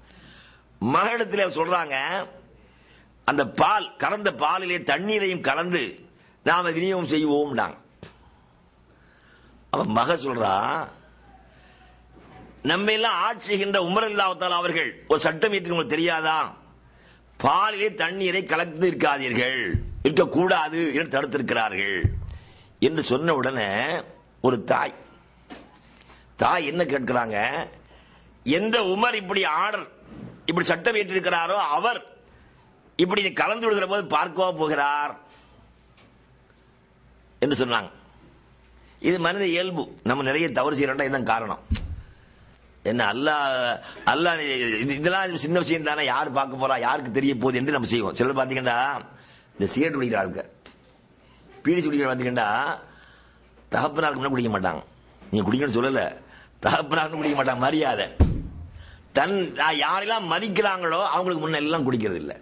மகளிடத்தில் சொல்றாங்க, அந்த பால் கலந்த பாலிலே தண்ணீரையும் கலந்து நாம விநியோகம் செய்வோம். அவன் மக சொல்றா, நம்ம எல்லாம் ஆட்சி செய்கின்ற உமர் ரலியல்லாஹு தஆலா அவர்கள் ஒரு சட்டம் ஏற்று உங்களுக்கு தெரியாதா? பாலிலே தண்ணீரை கலந்து இருக்காதீர்கள், இருக்கக்கூடாது என்று தடுத்திருக்கிறார்கள் என்று சொன்ன உடனே ஒரு தாய் தாய் என்ன கேட்கிறாங்க, எந்த உமர் இப்படி ஆர்டர் இப்படி சட்டம் ஏற்றிருக்கிறாரோ அவர் இப்படி கலந்து விடுகிற போது பார்க்கவா போகிறார் என்று சொன்னாங்க. இது மனித இயல்பு. நம்ம நிறைய தவறு செய்யறோம்னா இதுதான் காரணம். என்ன அல்லாஹ் அல்லாஹ் இதெல்லாம் சின்ன விஷயம் தானே, யார் பார்க்க போறா, யாருக்கு தெரிய போகுது என்று நம்ம செய்வோம். சிலர் பாத்தீங்கன்னா இந்த சிகரெட் குடிக்கிற ஆளுங்க, பீடி குடிக்கிற பாத்தீங்கன்னா தகப்பனாருக்கு முன்னாடி குடிக்க மாட்டாங்க. நீங்க குடிக்கணும்னு சொல்லல, தகப்பனாருக்கு குடிக்க மாட்டாங்க. மரியாதை தன் யாரெல்லாம் மதிக்கிறாங்களோ அவங்களுக்கு முன்ன எல்லாம் குடிக்கிறது இல்லை.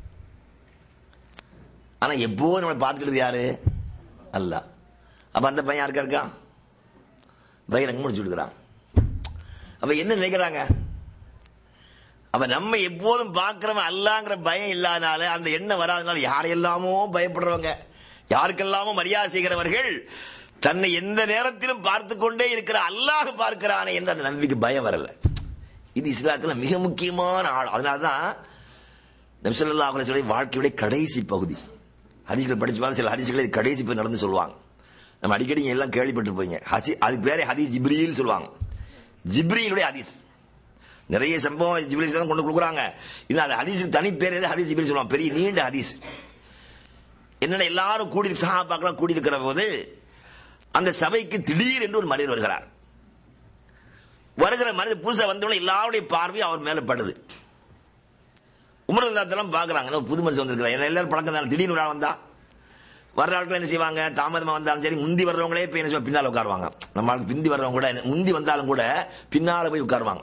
ஆனா எப்போது நம்ம பார்க்கிறது யாரு? அல்லாஹ். அப்ப அந்த பையன் யாருக்கா இருக்கான்? பையன் முடிச்சு விடுக்கிறான். அப்ப என்ன நினைக்கிறாங்க? அப்ப நம்ம எப்போதும் பார்க்கிறவன் அல்லாங்கிற பயம் இல்லாதனால, அந்த எண்ணம் வராதனால யாரையெல்லாமோ பயப்படுறவங்க, யாருக்கெல்லாமோ மரியாதை செய்கிறவர்கள் தன்னை எந்த நேரத்திலும் பார்த்து கொண்டே இருக்கிற அல்லாஹ் பார்க்கிறானே என்று அந்த நம்பிக்கை பயம் வரல. இது இஸ்லாத்துல மிக முக்கியமான ஆள். அதனால்தான் நபி ஸல்லல்லாஹு அலைஹி வஸல்லம் வாழ்க்கையுடைய கடைசி பகுதி ஹதீஸ்கள் படிச்சு பாருங்க. சில ஹதீஸ்களை கடைசி போய் நடந்து சொல்லுவாங்க. நம்ம அடிக்கடி எல்லாம் கேள்விப்பட்டு போய்ங்க. அதுக்கு பேரே ஹதீஸ் ஜிப்ரீல் சொல்லுவாங்க. ஜிப்ரீலுடைய ஹதீஸ் நிறைய சம்பவம் ஜிப்ரீல் தான் கொண்டு கொடுக்குறாங்க. இன்னும் அது ஹதீஸுக்கு தனி பேர் ஹதீஸ் ஜிப்ரீல் சொல்லுவாங்க. பெரிய நீண்ட ஹதீஸ். என்னென்ன எல்லாரும் கூடி சஹாபாக்கள் கூடி இருக்கிற போது அந்த சபைக்கு திடீர் என்று ஒரு மனிதர் வருகிறார். வருகிற மனிதர் புதுசா வந்தவங்க எல்லாருடைய பார்வை அவர் மேல படுது. உமர் ரலியல்லாஹு பாக்குறாங்க, புது மனுஷன் வந்திருக்கிறார். எல்லாரும் பழக்கம் தான். திடீர்னு ஒரு ஆள் வந்தா வர்ற ஆட்கள் என்ன செய்வாங்க, தாமதமா வந்தாலும் சரி முந்தி வர்றவங்களே போய் என்ன செய்வாங்க, பின்னால உட்காருவாங்க. நம்மளுக்கு பிந்தி வர்றவங்க கூட முந்தி வந்தாலும் கூட பின்னால போய் உட்காருவாங்க.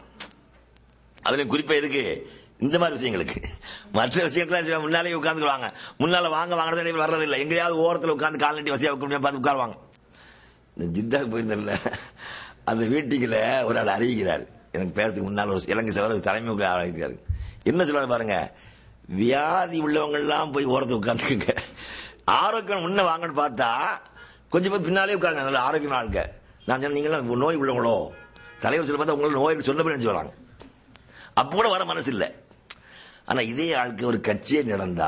அதுல குறிப்பா எதுக்கு, இந்த மாதிரி விஷயங்களுக்கு. மற்ற விஷயங்கள் முன்னாலே உட்கார்ந்துருவாங்க. முன்னால வாங்க வாங்க வர்றது இல்லை. எங்கேயாவது ஓரத்தில் உட்கார்ந்து கால் நட்டி வசதியா பார்த்து உட்காருவாங்க. இந்த ஜித்தாக்கு போயிருந்தல அந்த வீட்டுக்குள்ள ஒரு ஆள் அறிவிக்கிறார். எனக்கு பேசுறதுக்கு முன்னால் ஒரு இலங்கை சவருக்கு தலைமை அறிவிக்கிறாரு. என்ன சொல்றாரு பாருங்க, வியாதி உள்ளவங்க எல்லாம் போய் ஓரத்தை உட்கார்ந்துக்குங்க, ஆரோக்கியம் முன்ன வாங்கன்னு பார்த்தா கொஞ்சம் போய் பின்னாலே உட்காருங்க, நல்ல ஆரோக்கியம் ஆளுங்க. நான் சொன்ன நீங்களாம் நோய் உள்ளவங்களோ தலைவர் சொல்ல பார்த்தா உங்களுக்கு நோய் சொன்ன போய் சொல்றாங்க. அப்ப கூட வர மனசு இல்லை. ஆனா இதே ஆளுக்கு ஒரு கட்சியே நடந்தா,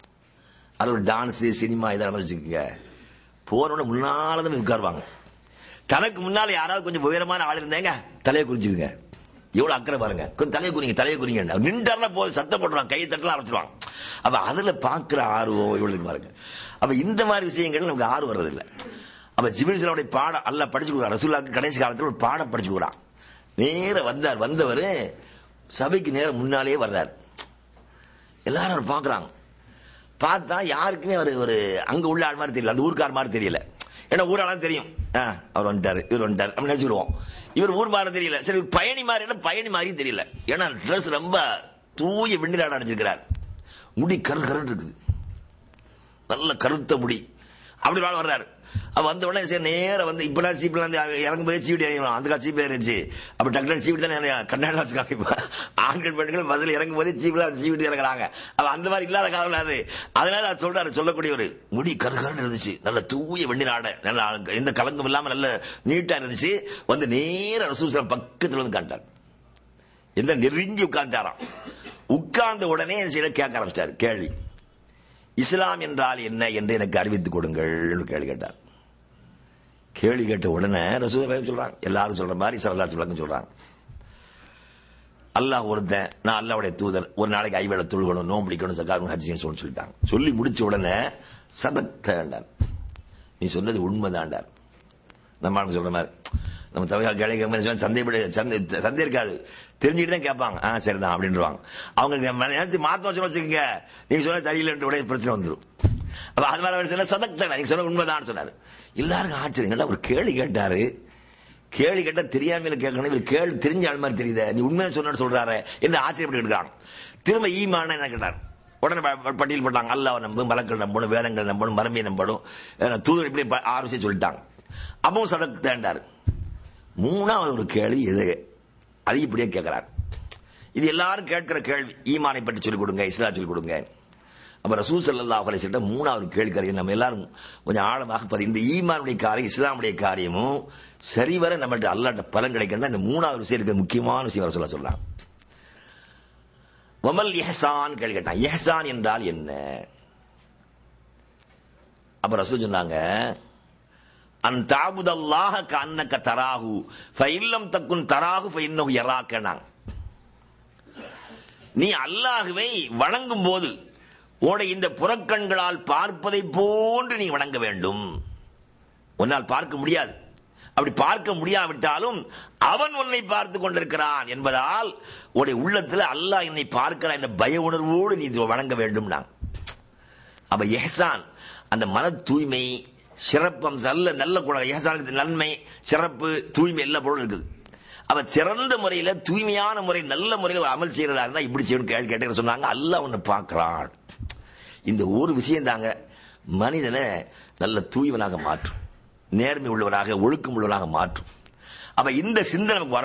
அது ஒரு டான்ஸ் சினிமா இதை வச்சுக்கோங்க, போனோட முன்னாலதான் உட்காருவாங்க. தனக்கு முன்னால யாராவது கொஞ்சம் உயரமான ஆள் இருந்தாங்க தலையை குறிச்சுக்குங்க. எவ்வளவு அக்கறை பாருங்க. கொஞ்சம் தலையை குறிங்க தலையை குறிங்க நின்றாருன்னா போது சத்தம் போட்டுருவாங்க, கையை தட்டலாம் ஆரம்பிச்சிருவாங்க. அப்ப அதுல பாக்குற ஆர்வம் இவ்வளவு பாருங்க. அப்ப இந்த மாதிரி விஷயங்கள் நமக்கு ஆர்வம் வர்றதில்லை. அப்ப ஜிப்ரீலுடைய பாடம் அல்லாஹ் படிச்சு கொடுக்குறான். ரசூலுல்லாஹ்க்கு கடைசி காலத்தில் ஒரு பாடம் படிச்சு கொடுக்குறான். நேர வந்தார். வந்தவர் சபைக்கு நேரம் முன்னாலே வர்றாரு. எல்லாரும் பாக்குறாங்க. பார்த்தா யாருக்குமே அவர் ஒரு அங்க உள்ள ஆள் மாதிரி தெரியல, அந்த ஊருக்கார் மாதிரி தெரியல. ஏன்னா ஊராலும் தெரியும், அவர் வந்துட்டாரு இவர் வந்துட்டாரு அப்படின்னு நினைச்சுடுவோம். இவர் ஊர் மாதிரி தெரியல. சரி பயணி மாதிரி, பயணி மாதிரி தெரியல. ஏன்னா ட்ரெஸ் ரொம்ப தூய வெண்ணிலாட அடைஞ்சிருக்கிறார். முடி கரு கரு இருக்குது, நல்ல கருத்த முடி. அப்படி ஒரு ஆள் வர்றாரு. வந்த உடனே சரி நேர வந்து இப்ப சீப்ல இறங்கும் போதே சீவிடி இறங்கணும். அந்த கால சீப்ல இருந்துச்சு. அப்ப டக்குனு சீவிட்டு தானே கண்ணாடி வச்சுக்காங்க. ஆண்கள் பெண்கள் பதில் இறங்கும் போதே சீப்ல சீவிட்டு இறங்குறாங்க. அப்ப அந்த மாதிரி இல்லாத காலம் அது. அதனால அது சொல்றாரு, சொல்லக்கூடிய ஒரு முடி கருகருன்னு இருந்துச்சு, நல்ல தூய வெண்ணிலாட, நல்ல எந்த கலங்கம் இல்லாம நல்ல நீட்டா இருந்துச்சு. வந்து நேர ரசூலுல்லாஹ் பக்கத்துல வந்து காண்டார். எந்த நெருங்கி உட்கார்ந்தாராம். உட்கார்ந்த உடனே சில கேட்க ஆரம்பிச்சாரு கேள்வி. இஸ்லாம் என்றால் என்ன என்று எனக்கு அறிவித்துக் கொடுங்கள் கேள்வி கேட்டார். கேள்வி கேட்ட உடனே ரசூலுல்லாஹ் சொல்றாங்க, எல்லாரும் சொல்ற மாதிரி ஸல்லல்லாஹு அலைஹி வஸல்லம் சொல்றாங்க, அல்லாஹ் ஒருத்தன், நான் அல்லாஹ்வுடைய தூதர், ஒரு நாளைக்கு ஐவேளை தொழுகணும், நோன்பு பிடிக்கணும், ஜகாத் ஹஜ் செய்யணும்னு சொல்லிட்டாங்க. சொல்லி முடிச்ச உடனே சதக்தாண்டார், நீ சொன்னது உண்மைதாண்டார். நம்ம சொல்ற மாதிரி நம்ம தமிழ் கேள்வி சந்தேகப்பட சந்தே இருக்காது, தெரிஞ்சுட்டு தான் கேட்பாங்க. ஆ சரிதான் அப்படின்றாங்க. அவங்க நினைச்சு மாத்தம் வச்சு வச்சுக்கோங்க, நீங்க சொன்ன தெரியல உடைய பிரச்சனை வந்துடும். அப்ப அது மாதிரி சதக்தான், நீங்க சொன்ன உண்மைதான் சொன்னாரு. எல்லாருக்கும் ஆச்சரியம். ஒரு கேள்வி கேட்டாரு. கேள்வி கேட்டா தெரியாம கேட்கணும், இவர் கேள்வி தெரிஞ்ச ஆள் மாதிரி தெரியுத, நீ உண்மையை சொன்ன சொல்றாரு என்று ஆச்சரியப்பட்டு இருக்காங்க. திரும்ப ஈமான என்ன கேட்டார். உடனே பட்டியல் போட்டாங்க. அல்லாஹ் நம்பணும், மலக்கள் நம்பணும், வேதங்கள் நம்பணும், மரமையை நம்பணும், தூதர் இப்படி ஆறு விஷயம் சொல்லிட்டாங்க. அப்பவும் சதக்தாண்டாரு. மூணாவது ஒரு கேள்வி எது, அது இப்படியே கேட்கிறார். இது எல்லாரும் கேட்கிற கேள்வி, ஈமானை பற்றி சொல்லிக் கொடுங்க, இஸ்லாம் சொல்லிக் கொடுங்க. அப்ப ரசூல் ஸல்லல்லாஹு அலைஹி வஸல்லம் மூணாவது கேள்வி நம்ம எல்லாரும் கொஞ்சம் ஆழமாக பதிவு. இந்த ஈமானுடைய காரியம் இஸ்லாமுடைய காரியமும் சரிவர நம்மள்ட்ட அல்லாஹ்ட்ட பலன் கிடைக்கணும். இந்த மூணாவது விஷயம் இருக்கிற முக்கியமான விஷயம் சொல்ல சொல்லலாம். வமல் இஹ்சான் கேள்வி கேட்டான். இஹ்சான் என்றால் என்ன? அப்ப ரசூல் சொன்னாங்க, அன் தஅபுதல்லாஹ கஅன்னக தராஹு ஃபஇல்லம் தகுன் தராஹு ஃபஇன்னஹு யராக. நீ அல்லாஹ்வை வணங்கும் போது உன்னுடைய இந்த புறக்கண்களால் பார்ப்பதை போன்று நீ வணங்க வேண்டும். உன்னால் பார்க்க முடியாது, அப்படி பார்க்க முடியாவிட்டாலும் அவன் உன்னை பார்த்து கொண்டிருக்கிறான் என்பதால் உன்னுடைய உள்ளத்தில் அல்லாஹ் என்னை பார்க்கிறான் என்ற பய உணர்வோடு நீ வணங்க வேண்டும். அப்ப இஹ்சான் அந்த மன தூய்மை, சிறப்பம், நல்ல நல்ல குணம். இஹ்சானுக்கு நன்மை, சிறப்பு, தூய்மை எல்லா பொருளும் இருக்குது. அவ சிறந்த முறையில தூய்மையான முறை நல்ல முறையில் ஒரு அமல் செய்யறதா இருந்தா இப்படி செய்யணும் கேள்வி கேட்டு சொன்னாங்க. அல்லாஹ் உன்னை பார்க்கிறான். இந்த ஒரு விஷயம் தாங்க மனிதனை நல்ல தூய்வனாக மாற்றும், நேர்மை உள்ளவராக, ஒழுக்கம் உள்ளவராக மாற்றும். அப்ப இந்த சிந்தனை நமக்கு வரணும்.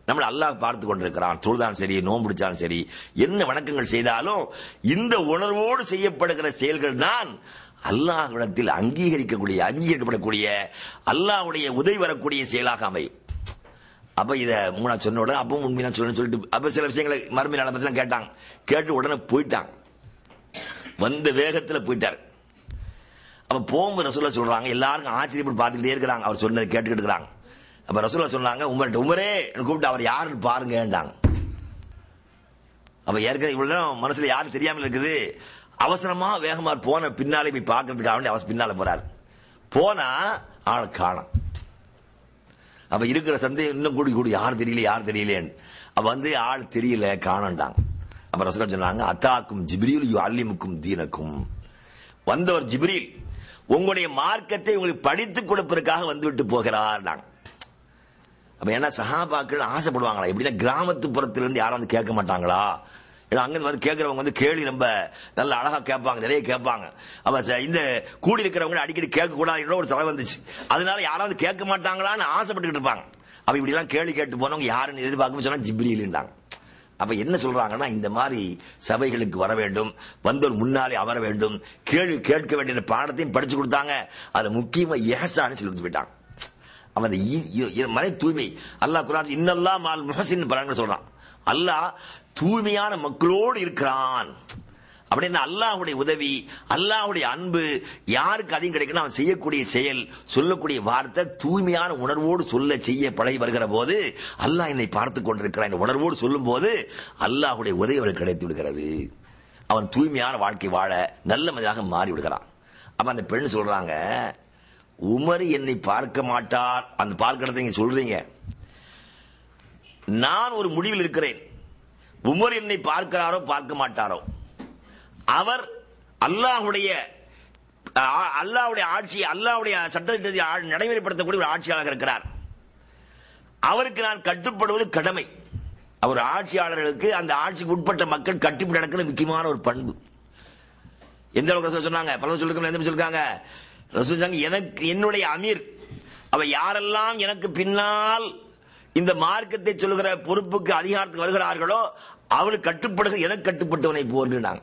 நம்மளை அல்லாஹ் பார்த்து கொண்டிருக்கிறான். தொழுதாலும் சரி, நோம்பிடிச்சாலும் சரி, என்ன வணக்கங்கள் செய்தாலும் இந்த உணர்வோடு செய்யப்படுகிற செயல்கள் தான் அல்லாஹ்விடத்தில் அங்கீகரிக்கக்கூடிய அங்கீகரிக்கப்படக்கூடிய அல்லாஹ்வுடைய உதவி வரக்கூடிய செயலாக அமையும். அப்ப இத மூணா சொன்ன உடனே அப்பவும் உண்மைதான் சொல்லணும்னு சொல்லிட்டு அப்ப சில விஷயங்களை மறுமை நாளை பத்தி கேட்டாங்க. கேட்டு உடனே போயிட்டாங்க, வந்த வேகத்துல போயிட்டார். அப்ப போகும்போது ரசூலுல்லாஹ் சொல்றாங்க, எல்லாருக்கும் ஆச்சரியப்பட்டு பார்த்துக்கிட்டே இருக்கிறாங்க, அவர் சொன்னதை கேட்டுக்கிட்டு இருக்கிறாங்க. அப்ப ரசூலுல்லாஹ் சொன்னாங்க, உமர்ட்ட உமரே கூப்பிட்டு அவர் யாருன்னு பாருங்கன்றாங்க. அப்ப ஏற்கனவே இவ்வளவு மனசுல யாரும் தெரியாமல் இருக்குது. அவசரமா வேகமா போன பின்னாலே போய் பார்க்கறதுக்காக வேண்டி அவர் பின்னால போறாரு. போனா ஆளை காணோம். அப்ப இருக்கிற சந்தேகம் இன்னும் கூடி கூடி யார் தெரியல யார் தெரியலேன்னு. அப்ப வந்து ஆள் தெரியல காணண்டாங்க. அப்ப ரசூலுல்லாஹ் சொன்னாங்க, அத்தாக்கும் ஜிப்ரீல் யுஅல்லிமுக்கும் தீனக்கும். வந்தவர் ஜிப்ரீல் உங்களுடைய மார்க்கத்தை உங்களுக்கு படித்துக் கொடுப்பதற்காக வந்துவிட்டு போகிறார். அப்ப என்ன சஹாபாக்கள் ஆசைப்படுவாங்களா? எப்படின்னா கிராமத்து புறத்திலிருந்து யாரும் வந்து கேட்க மாட்டாங்களா? அங்க வந்து கேட்கிறவங்க வந்து கேள்வி ரொம்ப நல்ல அழகா கேட்பாங்க, நிறைய கேட்பாங்க. அப்ப இந்த கூடி இருக்கிறவங்க அடிக்கடி கேட்க கூடாது ஒரு தலை வந்துச்சு. அதனால யாராவது கேட்க மாட்டாங்களான்னு ஆசைப்பட்டுக்கிட்டு இருப்பாங்க. அப்ப இப்படி எல்லாம் கேள்வி கேட்டு போனவங்க யாருன்னு எதிர்பார்க்கும் சொன்னா ஜிப்ரீல்ன்றாங்க. அப்ப என்ன சொல்றாங்கன்னா, இந்த மாதிரி சபைகளுக்கு வர வேண்டும், வந்தோர் முன்னாலே அமர வேண்டும், கேள்வி கேட்க வேண்டிய பாடத்தையும் படிச்சு கொடுத்தாங்க. அது முக்கியமா இஹ்சான்னு சொல்லி போயிட்டாங்க. அவன் மனை தூய்மை அல்லாஹ் குர்ஆன் இன்னல்லாஹ் மஅல் முஹ்ஸின் பலன்னு சொல்றான். அல்லாஹ் தூய்மையான மக்களோடு இருக்கிறான். அப்படின்னா அல்லாஹ்வுடைய உதவி, அல்லாஹ்வுடைய அன்பு யாருக்கு அதிகம் கிடைக்கணும், அவன் செய்யக்கூடிய செயல், சொல்லக்கூடிய வார்த்தை தூய்மையான உணர்வோடு சொல்ல செய்ய பழகி வருகிற போது அல்லாஹ் என்னை பார்த்து கொண்டிருக்கிறான் உணர்வோடு சொல்லும் போது அல்லாஹ்வுடைய உதவி அவனுக்கு கிடைத்து விடுகிறது. அவன் தூய்மையான வாழ்க்கை வாழ நல்ல மனிதனாக மாறி விடுகிறான். அப்ப அந்த பெண் சொல்றாங்க, உமர் என்னை பார்க்க மாட்டார். அந்த பார்க்கிறத நீங்க சொல்றீங்க, நான் ஒரு முடிவில் இருக்கிறேன். உமர் என்னை பார்க்கிறாரோ பார்க்க மாட்டாரோ, அவர் அல்லாஹ்வுடைய அல்லாஹ்வுடைய ஆட்சி, அல்லாஹ்வுடைய சட்டத்தை நடைமுறைப்படுத்தக்கூடிய ஒரு ஆட்சியாளர் இருக்கிறார். அவருக்கு நான் கட்டுப்படுவது கடமை. அவர் ஆட்சியாளர்களுக்கு அந்த ஆட்சிக்கு உட்பட்ட மக்கள் கட்டுப்பட்டு நடக்கிறது முக்கியமான ஒரு பண்பு. எந்த அளவுக்கு சொன்னாங்க, பல சொல்லிருக்காங்க சொல்லிருக்காங்க ரசூல் சொன்னாங்க, எனக்கு என்னுடைய அமீர் அவ யாரெல்லாம் எனக்கு பின்னால் இந்த மார்க்கத்தை சொல்லுகிற பொறுப்புக்கு அதிகாரத்துக்கு வருகிறார்களோ அவளுக்கு கட்டுப்படுகிற எனக்கு கட்டுப்பட்டவனை போன்றாங்க.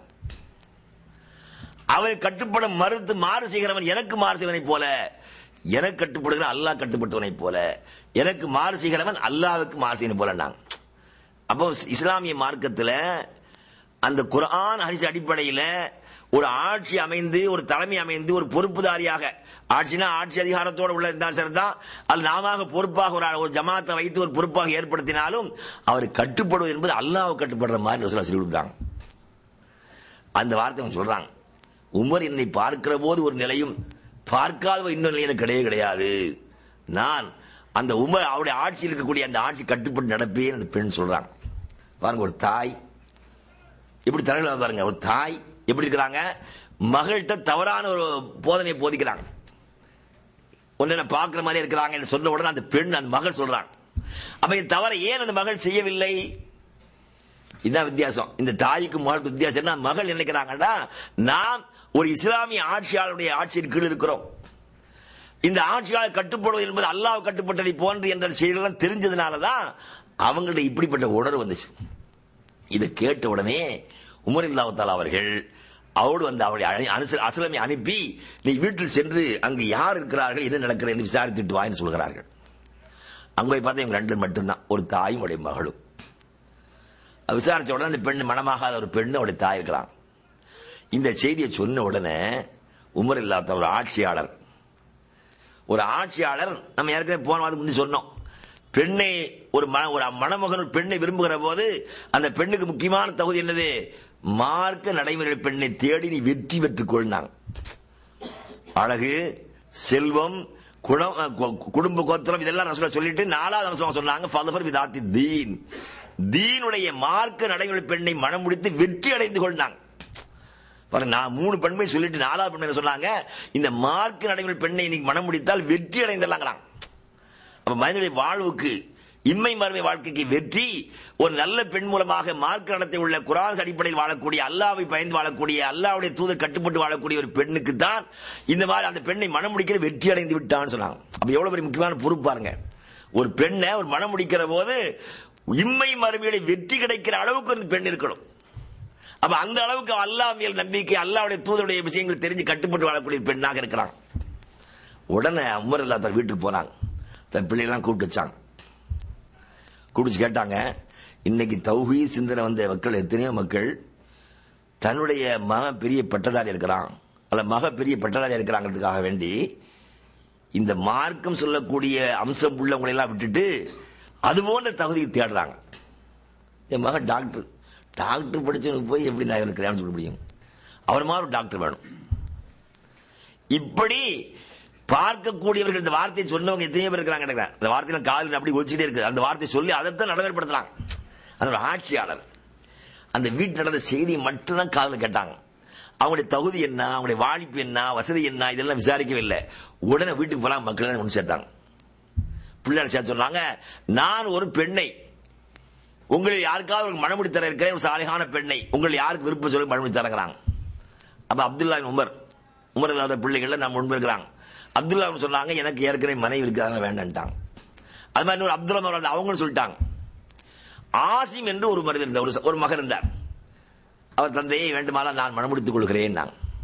அவரை கட்டுப்பட மறுத்து மாறு செய்கிறவன் எனக்கு மாறு செய்வனை போல, எனக்கு கட்டுப்படுகிற அல்லாஹ் கட்டுப்பட்டவனை போல, எனக்கு மாறு செய்கிறவன் அல்லாஹ்வுக்கு மாறு செய்வனை போல. அப்போ இஸ்லாமிய மார்க்கத்தில் அந்த குர்ஆன் ஹதீஸ் அடிப்படையில் ஒரு ஆட்சி அமைந்து, ஒரு தலைமை அமைந்து, ஒரு பொறுப்புதாரியாக, ஆட்சினா ஆட்சி அதிகாரத்தோடு உள்ள இருந்தால் சரிதான், அது நாம பொறுப்பாக ஒரு ஜமாத்தை வைத்து ஒரு பொறுப்பாக ஏற்படுத்தினாலும் அவர் கட்டுப்படுவது என்பது அல்லாஹ்வுக்கு கட்டுப்படுற மாதிரி ரசூலுல்லாஹ் சொல்லி கொடுத்தாங்க. அந்த வார்த்தை சொல்றாங்க, உமர் என்னை பார்க்கிற போது ஒரு நிலையும் பார்க்காத இன்னொரு நிலையும் கிடையவே கிடையாது. நான் அந்த உமர் அவருடைய ஆட்சியில் இருக்கக்கூடிய அந்த ஆட்சி கட்டுப்பட்டு நடப்பேன் அந்த பெண் சொல்றாங்க. பாருங்க, ஒரு தாய் எப்படி தலைவர் பாருங்க, ஒரு தாய் எப்படி இருக்கிறாங்க, மகள்கிட்ட தவறான ஒரு போதனையை போதிக்கிறாங்க, ஒன்னு பார்க்கிற மாதிரி இருக்கிறாங்க சொன்ன உடனே அந்த பெண் அந்த மகள் சொல்றாங்க. அப்ப இந்த தவறை ஏன் அந்த மகள் செய்யவில்லை? இதுதான் வித்தியாசம். இந்த தாய்க்கு மகளுக்கு வித்தியாசம் என்ன? மகள் நினைக்கிறாங்கன்னா, நாம் ஒரு இஸ்லாமிய ஆட்சியாளருடைய ஆட்சியின் கீழ் இருக்கிறோம், இந்த ஆட்சியாளர் கட்டுப்படுவது என்பது அல்லாஹ் கட்டுப்பட்டதை போன்று என்ற செய்திகள் தெரிஞ்சதுனாலதான் அவங்களுடைய இப்படிப்பட்ட உணர்வு வந்துச்சு. இதை கேட்ட உடனே உமர் ரலியல்லாஹு தஆலா அவர்கள் அவரோடு வந்து அவருடைய அஸ்லமை அனுப்பி, நீ வீட்டில் சென்று அங்கு யார் இருக்கிறார்கள், என்ன நடக்கிறது என்று விசாரித்துட்டு வான்னு சொல்கிறார்கள். அங்க போய் பார்த்தா இவங்க ரெண்டு மட்டும்தான், ஒரு தாயும் உடைய மகளும். விசாரிச்ச உடனே அந்த பெண், மனமாகாத ஒரு பெண்ணு அவருடைய தாய் இருக்கிறாங்க. இந்த செய்தியை சொன்ன உடனே உமர் ரலியல்லாஹு தஆலா ஒரு ஆட்சியாளர், ஒரு ஆட்சியாளர் நம்ம ஏற்கனவே போன வாரம் முந்தி சொன்னோம், பெண்ணை ஒரு ஒரு மணமகன் ஒரு பெண்ணை விரும்புகிற போது அந்த பெண்ணுக்கு முக்கியமான தகுதி என்னது? மார்க்க நடைமுறை பெண்ணை தேடி நீ வெற்றி பெற்றுக் கொள்ளாங்க. அழகு, செல்வம், குடும்ப கோத்திரம் இதெல்லாம் ரசூலுல்லாஹ் சொல்லிட்டு நாலாவது அம்சம் சொன்னாங்க, ஃபதஃபர் பிதாத்தி தீன், தீனுடைய மார்க்க நடைமுறை பெண்ணை மனம் முடித்து வெற்றி அடைந்து கொண்டாங்க. நான் மூணு பெண்மை சொல்லிட்டு நாலாவது பெண்ணை சொன்னாங்க, இந்த மார்க்க நடைமுறை பெண்ணை இன்னைக்கு மனம் முடித்தால் வெற்றி அடைந்துடலாம். அப்ப மனிதனுடைய வாழ்வுக்கு, இம்மை மறுமை வாழ்க்கைக்கு வெற்றி ஒரு நல்ல பெண் மூலமாக மார்க்க நடத்தை உள்ள குர்ஆன் அடிப்படையில் வாழக்கூடிய, அல்லாஹ்வை பயந்து வாழக்கூடிய, அல்லாஹ்வுடைய தூதர் கட்டுப்பட்டு வாழக்கூடிய ஒரு பெண்ணுக்கு தான் இந்த மாதிரி அந்த பெண்ணை மனம் முடிக்கிற வெற்றி அடைந்து விட்டான்னு சொன்னாங்க. அப்ப எவ்வளவு பெரிய முக்கியமான பொறுப்பு பாருங்க. ஒரு பெண்ணை ஒரு மனம் முடிக்கிற போது இம்மை மறுமையுடைய வெற்றி கிடைக்கிற அளவுக்கு ஒரு பெண் இருக்கணும். அப்ப அந்த அளவுக்கு அல்லாஹ் மேல் நம்பிக்கை, அல்லாஹ்வுடைய தூதருடைய விஷயங்கள் தெரிஞ்சு கட்டுப்பட்டு வாழக்கூடிய பெண்ணாக இருக்கிறான். உடனே உமர் ரலியல்லாஹு தஆலா வீட்டுக்கு போனாங்க. தன் பிள்ளைலாம் கூப்பிட்டு வச்சாங்க. கூப்பிட்டு கேட்டாங்க, இன்னைக்கு தௌஹீத் சிந்தனை வந்த மக்கள் எத்தனையோ மக்கள் தன்னுடைய மகன் பெரிய பட்டதாரி இருக்கிறான், அல்ல மக பெரிய பட்டதாரி இருக்கிறாங்கிறதுக்காக வேண்டி இந்த மார்க்கம் சொல்லக்கூடிய அம்சம் உள்ளவங்களை எல்லாம் விட்டுட்டு அது போன்ற தகுதியை தேடுறாங்க. என் மகன் டாக்டர், டாக்டர் படிச்சவனுக்கு போய் எப்படி நான் இவனுக்கு கல்யாணம் சொல்ல முடியும்? அவர் மாதிரி ஒரு டாக்டர் வேணும். இப்படி பார்க்கக்கூடியவர்கள் இந்த வார்த்தையை சொன்னவங்க எத்தனையோ பேர் இருக்கிறாங்க. இந்த வார்த்தையில காதல் அப்படி ஒழிச்சுட்டே இருக்கு. அந்த வார்த்தையை சொல்லி அதைத்தான் நடைமுறைப்படுத்தலாம். அந்த ஆட்சியாளர் அந்த வீட்டில் நடந்த செய்தியை மட்டும்தான் காதல் கேட்டாங்க. அவங்களுடைய தகுதி என்ன, அவங்களுடைய வாய்ப்பு என்ன, வசதி என்ன, இதெல்லாம் விசாரிக்கவில்லை. உடனே வீட்டுக்கு போலாம் மக்கள் ஒன்று சேர்த்தாங்க. பிள்ளைகள் சேர்த்து சொன்னாங்க, நான் ஒரு பெண்ணை உங்களில் யாருக்காவது ஒரு மனமுடி தர இருக்கிறேன், ஒரு சாலையான பெண்ணை உங்களை யாருக்கு விருப்பம் சொல்லி மனமுடி தரங்கிறாங்க. அப்ப அப்துல்லா உமர் உமர் இல்லாத பிள்ளைகள் நம்ம முன்பு இருக்கிறாங்க. அப்துல்லா சொன்னாங்க, எனக்கு ஏற்கனவே மனைவி இருக்கிறாங்க, வேண்டான்ட்டாங்க. அது மாதிரி ஒரு அப்துல்லா அவங்களும் சொல்லிட்டாங்க. ஆசிம் என்று ஒரு மனிதர் இருந்தார், ஒரு மகன் இருந்தார். அவர் தந்தையை வேண்டுமானால் நான் மனமுடித்துக் கொள்கிறேன்.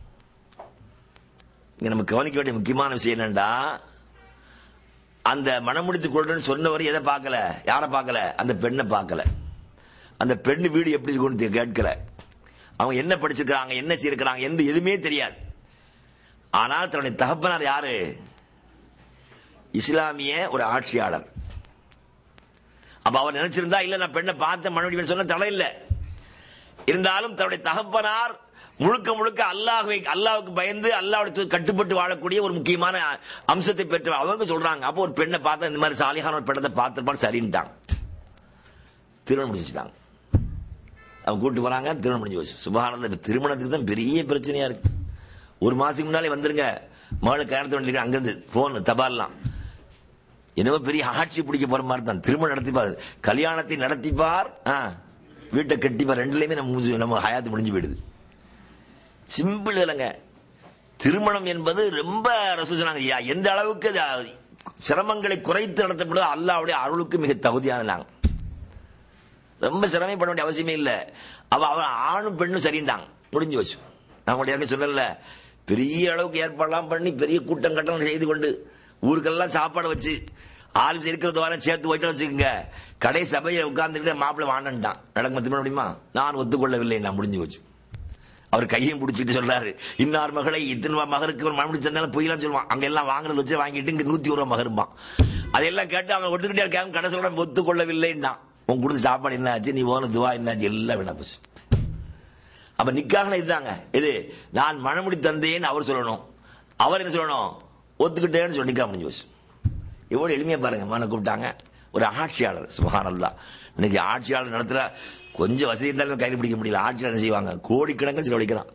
இங்க நம்ம கவனிக்க வேண்டிய முக்கியமான விஷயம் என்னண்டா, அந்த மனமுடித்துக் கொள்றேன்னு சொன்னவர் எதை பார்க்கல, யாரை பார்க்கல, அந்த பெண்ணை பார்க்கல. அந்த பெண்ணு வீடு எப்படி இருக்கும்னு கேட்கல. அவங்க என்ன படிச்சிருக்காங்க, என்ன செய்யிருக்கிறாங்க என்று எதுவுமே தெரியாது. ஆனால் தன்னுடைய தகப்பனார் யாரு? இஸ்லாமிய ஒரு ஆட்சியாளர். அப்ப அவர் நினைச்சிருந்தா, இல்ல நான் பெண்ணை பார்த்த மனமுடி சொன்ன தடை இல்லை. இருந்தாலும் தன்னுடைய தகப்பனார் முழுக்க முழுக்க அல்லாஹ்வை அல்லாஹ்வுக்கு பயந்து அல்லாஹ்வுக்கு கட்டுப்பட்டு வாழக்கூடிய ஒரு முக்கியமான அம்சத்தை பெற்று அவங்க சொல்றாங்க. அப்போ ஒரு பெண்ணை பார்த்தா இந்த மாதிரி சாலிகான ஒரு பெண்ணை பார்த்துப்பான் சரின்ட்டாங்க. திருமணம் முடிச்சுட்டாங்க. அவங்க கூட்டு போறாங்க, திருமணம் முடிஞ்சு போச்சு. சுபஹானல்லாஹ். திருமணத்துக்கு தான் பெரிய பிரச்சனையா இருக்கு. ஒரு மாசத்துக்கு முன்னாலே வந்துருங்க, மகளுக்கு கல்யாணத்து வேண்டிய அங்கிருந்து போன் தபால்லாம் என்னவோ பெரிய ஆட்சி பிடிக்க போற மாதிரி தான். திருமணம் நடத்திப்பார், கல்யாணத்தை நடத்திப்பார், வீட்டை கட்டிப்பார், ரெண்டுலயுமே நம்ம நம்ம ஹயாத்து முடிஞ்சு போயிடுது. சிம்பிள் இல்லைங்க. திருமணம் என்பது ரொம்ப ரசூல் சொன்னாங்க, எந்த அளவுக்கு சிரமங்களை குறைத்து நடத்தப்படுது அல்லாஹ்வுடைய அருளுக்கு மிக தகுதியான. ரொம்ப சிரமப்பட வேண்டிய அவசியமே இல்லை. அவ அவன் ஆணும் பெண்ணும் சரிண்டாங்க, முடிஞ்சு வச்சு. நான் உங்களுக்கு சொல்லல, பெரிய அளவுக்கு ஏற்பாடுலாம் பண்ணி பெரிய கூட்டம் கட்டணம் செய்து கொண்டு ஊருக்கெல்லாம் சாப்பாடு வச்சு ஆளும் இருக்கிறது வர சேர்த்து போயிட்டு வச்சுக்கோங்க. கடை சபையை உட்கார்ந்துட்டு மாப்பிள்ளை வாண்டான் நடக்க திரும்ப முடியுமா? நான் ஒத்துக்கொள்ளவில்லை, நான் முடிஞ்சு வச்சு. அவர் கையும் பிடிச்சிட்டு சொல்றாரு, இன்னார் மகளை இத்தனை மகருக்கு ஒரு மனமுடி தந்தாலும் பொய்யலாம் சொல்லுவான். அங்க எல்லாம் வாங்குறது வச்சு வாங்கிட்டு இங்க நூத்தி ஒரு ரூபா மகரும்பான். அதெல்லாம் கேட்டு அவங்க ஒத்துக்கிட்டே இருக்காங்க. கடை சொல்ற ஒத்துக்கொள்ளவில்லைன்னா உங்க கொடுத்த சாப்பாடு என்ன ஆச்சு, நீ போன துவா என்னாச்சு, எல்லாம் வேணா போச்சு. அப்ப நிக்காக இதுதாங்க. இது நான் மனமுடி தந்தேன்னு அவர் சொல்லணும், அவர் என்ன சொல்லணும், ஒத்துக்கிட்டேன்னு சொல்லி நிக்கா முடிஞ்சு போச்சு. எவ்வளவு எளிமையா பாருங்க. மன கூப்பிட்டாங்க, ஒரு ஆட்சியாளர். சுப்ஹானல்லாஹ். இன்னைக்கு ஆட்சியாளர் நடத்துற கொஞ்சம் வசதி இருந்தாலும் கையில் பிடிக்க முடியல. ஆட்சியாளர் செய்வாங்க, கோடிக்கணக்கில் செலவழிக்கிறான்.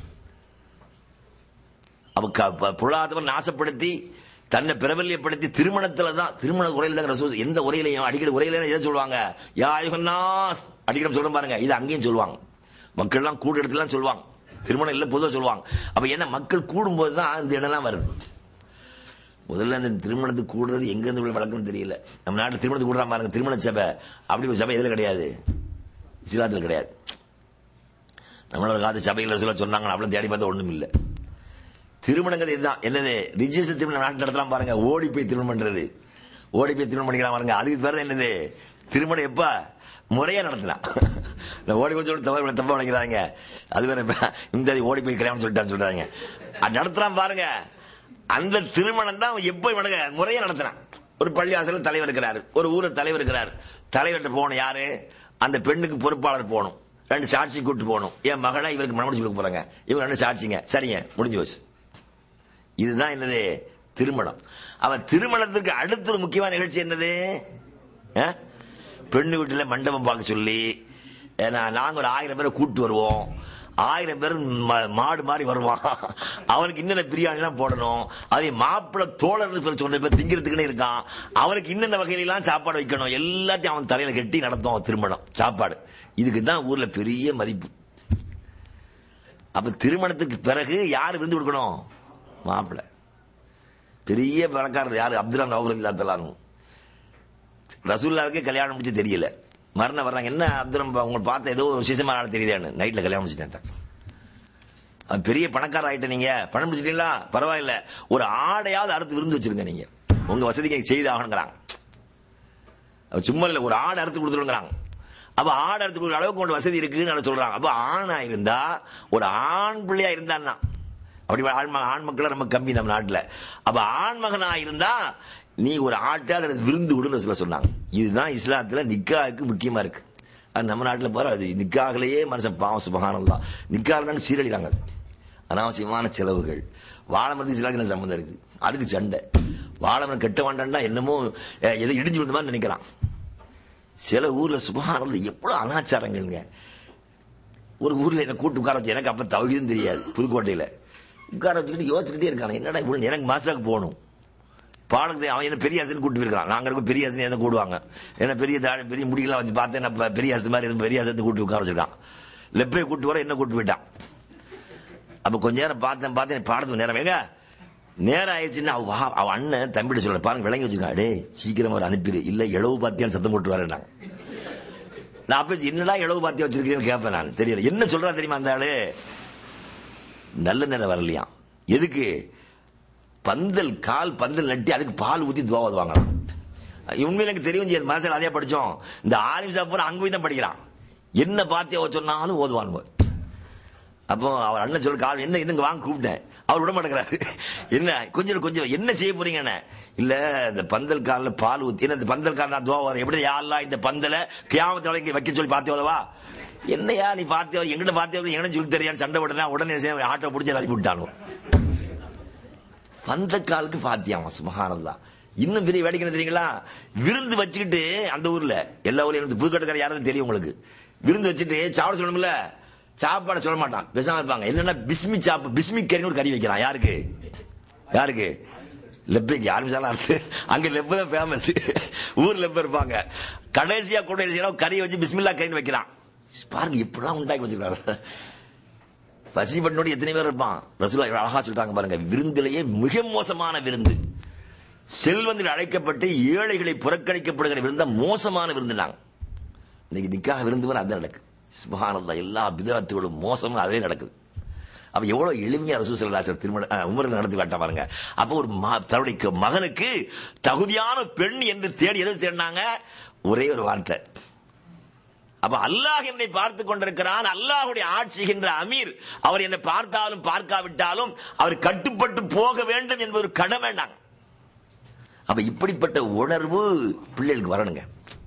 அவ பொருளாதாரம் நாசப்படுத்தி தன்னை பிரபல்யப்படுத்தி திருமணத்துல தான், திருமண உரையில தான் ரசூல் எந்த உரையிலையும் அடிக்கடி உரையில எதை சொல்லுவாங்க, யா அய்யுஹன்னாஸ் அடிக்கடி சொல்ல பாருங்க. இது அங்கேயும் சொல்லுவாங்க, மக்கள் எல்லாம் கூட இடத்துல சொல்லுவாங்க. திருமணம் இல்ல பொதுவாக சொல்லுவாங்க. அப்ப என்ன மக்கள் கூடும் போதுதான் இந்த இடம்லாம் வருது. முதல்ல அந்த திருமணத்துக்கு கூடுறது எங்க இருந்து வழக்கம் தெரியல. நம்ம நாட்டு திருமணத்துக்கு கூடுறா பாருங்க, திருமண சபை அப்படி ஒரு சபை எதுல கிடையாது, இஸ்லாத்துல கிடையாது. நம்மளோட காலத்து சபைகள் சொல்ல சொன்னாங்க, அப்படிலாம் தேடி பார்த்தா ஒண்ணும் இல்லை. திருமணங்கிறது இதுதான். என்னது ரிஜிஸ்டர் திருமணம் நாட்டு நடத்தலாம் பாருங்க, ஓடி போய் திருமணம் பண்றது, ஓடி போய் திருமணம் பண்ணிக்கலாம் பாருங்க. அதுக்கு பேர் என்னது திருமணம். எப்ப முறையா நடத்தலாம். ஓடி போய் சொல்லி தவறு தப்பா நினைக்கிறாங்க. அது வேற இந்த ஓடி போய் கல்யாணம் சொல்லிட்டான்னு சொல்றாங்க. அது நடத்தலாம் பாருங்க. அந்த திருமணம் தான் எப்ப முறையா நடத்தினான். ஒரு பள்ளி வாசல் தலைவர் இருக்கிறாரு, ஒரு ஊர தலைவர் இருக்கிறார். தலைவர்கிட்ட போகணும் யாரு, அந்த பெண்ணுக்கு பொறுப்பாளர் போகணும், ரெண்டு சாட்சி கூட்டு போகணும். என் மகளை இவருக்கு மனமுடி சொல்ல போறாங்க, இவங்க ரெண்டு சாட்சிங்க, சரிங்க முடிஞ்சு போச்சு. இதுதான் என்னது திருமணம். அவன் திருமணத்துக்கு அடுத்த ஒரு முக்கியமான நிகழ்ச்சி என்னது, பெண்ணு வீட்டுல மண்டபம் பார்க்க சொல்லி நாங்க ஒரு ஆயிரம் பேரை கூட்டு வருவோம். ஆயிரம் பேர் மாடு மாதிரி வருவான். அவனுக்கு இன்னென்ன பிரியாணி எல்லாம் போடணும். அதே மாப்பிள்ள தோழர்கள் சொன்ன பேர் திங்கிறதுக்குன்னு இருக்கான். அவனுக்கு இன்னென்ன வகையில எல்லாம் சாப்பாடு வைக்கணும். எல்லாத்தையும் அவன் தலையில கட்டி நடத்தும் திருமணம் சாப்பாடு. இதுக்கு தான் ஊர்ல பெரிய மதிப்பு. அப்ப திருமணத்துக்கு பிறகு யாரு விருந்து கொடுக்கணும், மாப்பிள்ள. பெரிய பணக்காரர் யாரு, அப்துல்லா நௌஃபர் ரலியல்லாஹு தஆலா. ரசூலுல்லாஹ்வுக்கு கல்யாணம் முடிச்சு தெரியல, மரணம் வர்றாங்க. என்ன அப்துல் உங்களை பார்த்த ஏதோ ஒரு விசேஷமான தெரியுதான்னு. நைட்ல கல்யாணம் முடிச்சுட்டேன். பெரிய பணக்கார ஆயிட்ட, நீங்க பணம் முடிச்சிட்டீங்களா, பரவாயில்ல, ஒரு ஆடையாவது அறுத்து விருந்து வச்சிருங்க, நீங்க உங்க வசதிக்கு செய்து ஆகணுங்கிறாங்க. சும்மா இல்ல, ஒரு ஆடை அறுத்து கொடுத்துருங்கிறாங்க. அப்ப ஆடை அறுத்து கொடுக்குற அளவுக்கு உங்க வசதி இருக்குன்னு சொல்றாங்க. அப்ப ஆணா இருந்தா, ஒரு ஆண் பிள்ளையா இருந்தான்னா, அப்படி ஆண் மக்களை நம்ம கம்மி நம்ம நாட்டுல. அப்ப ஆண் மகனா இருந்தா நீ ஒரு ஆட்டை அதை விருந்து விடுன்னு சொல்ல சொன்னாங்க. இதுதான் இஸ்லாத்துல நிக்காவுக்கு முக்கியமா இருக்கு. அது நம்ம நாட்டுல பாரு, அது நிக்காகலையே மனுஷன் பாவம். சுபஹானல்லாஹ், நிக்காக சீரழிறாங்க. அனாவசியமான செலவுகள். வாழைமரத்துக்கு இஸ்லாத்துக்கு சம்பந்தம் இருக்கு, அதுக்கு சண்டை. வாழைமரம் கெட்ட வேண்டாம்னா என்னமோ எதை இடிஞ்சு விழுந்த மாதிரி நினைக்கிறான். சில ஊர்ல சுபஹானல்லாஹ் எவ்வளவு அனாச்சாரங்கள்ங்க. ஒரு ஊர்ல என்ன கூட்டு உட்கார வச்சு, எனக்கு அப்ப தௌஹீதும் தெரியாது, புதுக்கோட்டையில உட்கார வச்சுக்கிட்டு யோசிச்சுக்கிட்டே இருக்காங்க, என்னடா இவ்வளவு எனக்கு மாசாக்கு போகணும் பாடத்தை. அவன் என்ன பெரிய ஆசன் கூட்டு போயிருக்கான். நாங்க இருக்க பெரிய ஆசன் எதை கூடுவாங்க, ஏன்னா பெரிய பெரிய முடியெல்லாம் வச்சு பார்த்தேன், பெரிய ஆசத்து மாதிரி பெரிய ஆசத்தை கூட்டு உட்கார வச்சிருக்கான். லெப்பை கூட்டு வர என்ன கூட்டு போயிட்டான். அப்ப கொஞ்ச நேரம் பார்த்தேன் பார்த்தேன் பாடத்துக்கு நேரம் வேங்க நேரம் ஆயிடுச்சுன்னா அவ அண்ணன் தம்பிட்டு சொல்ல, பாருங்க விளங்கி வச்சிருக்கான், டே சீக்கிரம் அவர் அனுப்பிடு, இல்ல இளவு பாத்தியான்னு சத்தம் போட்டு வரேன். நான் அப்ப என்னடா இளவு பாத்தியா வச்சிருக்கேன்னு கேட்பேன். நான் தெரியல என்ன சொல்றா தெரியுமா அந்த ஆளு. நல்ல நேரம் வரலையா, எதுக்கு, பந்தல் கால் பந்தல் நட்டி அதுக்கு பால் ஊத்தி துவா ஓதுவாங்களாம். உண்மையில எனக்கு தெரியும், மனசில் அதே படிச்சோம். இந்த ஆலிம் சாப்பிட அங்க போய் தான் படிக்கிறான். என்ன பாத்தியா சொன்னாலும் ஓதுவான். அப்போ அவர் அண்ணன் சொல்ல, கால் என்ன இன்னும் வாங்க கூப்பிட்டேன், அவர் விட மாட்டேங்கிறாரு. என்ன கொஞ்சம் கொஞ்சம் என்ன செய்ய போறீங்க, இல்ல இந்த பந்தல் காலில் பால் ஊத்தி, இந்த பந்தல் கால நான் துவா ஓதுறேன், எப்படி யாரெல்லாம் இந்த பந்தலை கியாமத்து வரைக்கும் வைக்க சொல்லி பாத்தி ஓதவா, என்னையா நீ பாத்தியா எங்கிட்ட பாத்தியா எங்கன்னு சொல்லி தெரியாது, சண்டை போட்டா உடனே ஆட்டோ பிடிச்சி அனுப்பி விட்டானு. பந்த காலுக்கு பாத்தியாமா, சுபஹானல்லாஹ். இன்னும் பெரிய வேடிக்கை தெரியுங்களா, விருந்து வச்சுக்கிட்டு அந்த ஊர்ல எல்லா ஊர்லயும் புதுக்கோட்டைக்கார யாரும் தெரியும் உங்களுக்கு, விருந்து வச்சுட்டு சாப்பிட சொல்லணும்ல, சாப்பாட சொல்ல மாட்டான், பேசாம இருப்பாங்க. என்னன்னா பிஸ்மி சாப்பு, பிஸ்மி கறின்னு ஒரு கறி வைக்கிறான். யாருக்கு யாருக்கு லெப்பைக்கு ஆரம்பிச்சாலும் அங்க லெப்ப தான் ஃபேமஸ், ஊர் லெப்ப இருப்பாங்க. கடைசியா கூட கறியை வச்சு பிஸ்மில்லா கறின்னு வைக்கிறான். பாருங்க இப்படிலாம் உண்டாக்கி வச்சிருக்காங்க. பசிபட்டனோடு எத்தனை பேர் இருப்பான். ரசூலுல்லாஹ் அழகா சொல்றாங்க பாருங்க, விருந்திலேயே மிக மோசமான விருந்து, செல்வந்தில் அழைக்கப்பட்டு ஏழைகளை புறக்கணிக்கப்படுகிற விருந்த மோசமான விருந்துனாங்க. இன்னைக்கு நிக்காஹ் விருந்து அதான் நடக்குது. சுப்ஹானல்லாஹ், எல்லா பிதஅத்துகளும் மோசமும் அதே நடக்குது. அப்ப எவ்வளவு எளிமையா ரசூல் ஸல்லல்லாஹு அலைஹி வஸல்லம் திருமண உமர் நடத்தி காட்ட பாருங்க. அப்ப ஒரு தன்னுடைய மகனுக்கு தகுதியான பெண் என்று தேடி எது தேடினாங்க, ஒரே ஒரு வார்த்தை. அப்ப அல்லாஹ் என்னை பார்த்துக் கொண்டிருக்கிறான், அல்லாஹுடைய ஆட்சிகின்ற அமீர், அவர் என்னை பார்த்தாலும் பார்க்காவிட்டாலும் அவர் கட்டுப்பட்டு போக வேண்டும் என்பது ஒரு கடமை வேண்டாங்க. அப்ப இப்படிப்பட்ட உணர்வு பிள்ளைகளுக்கு வரணுங்க.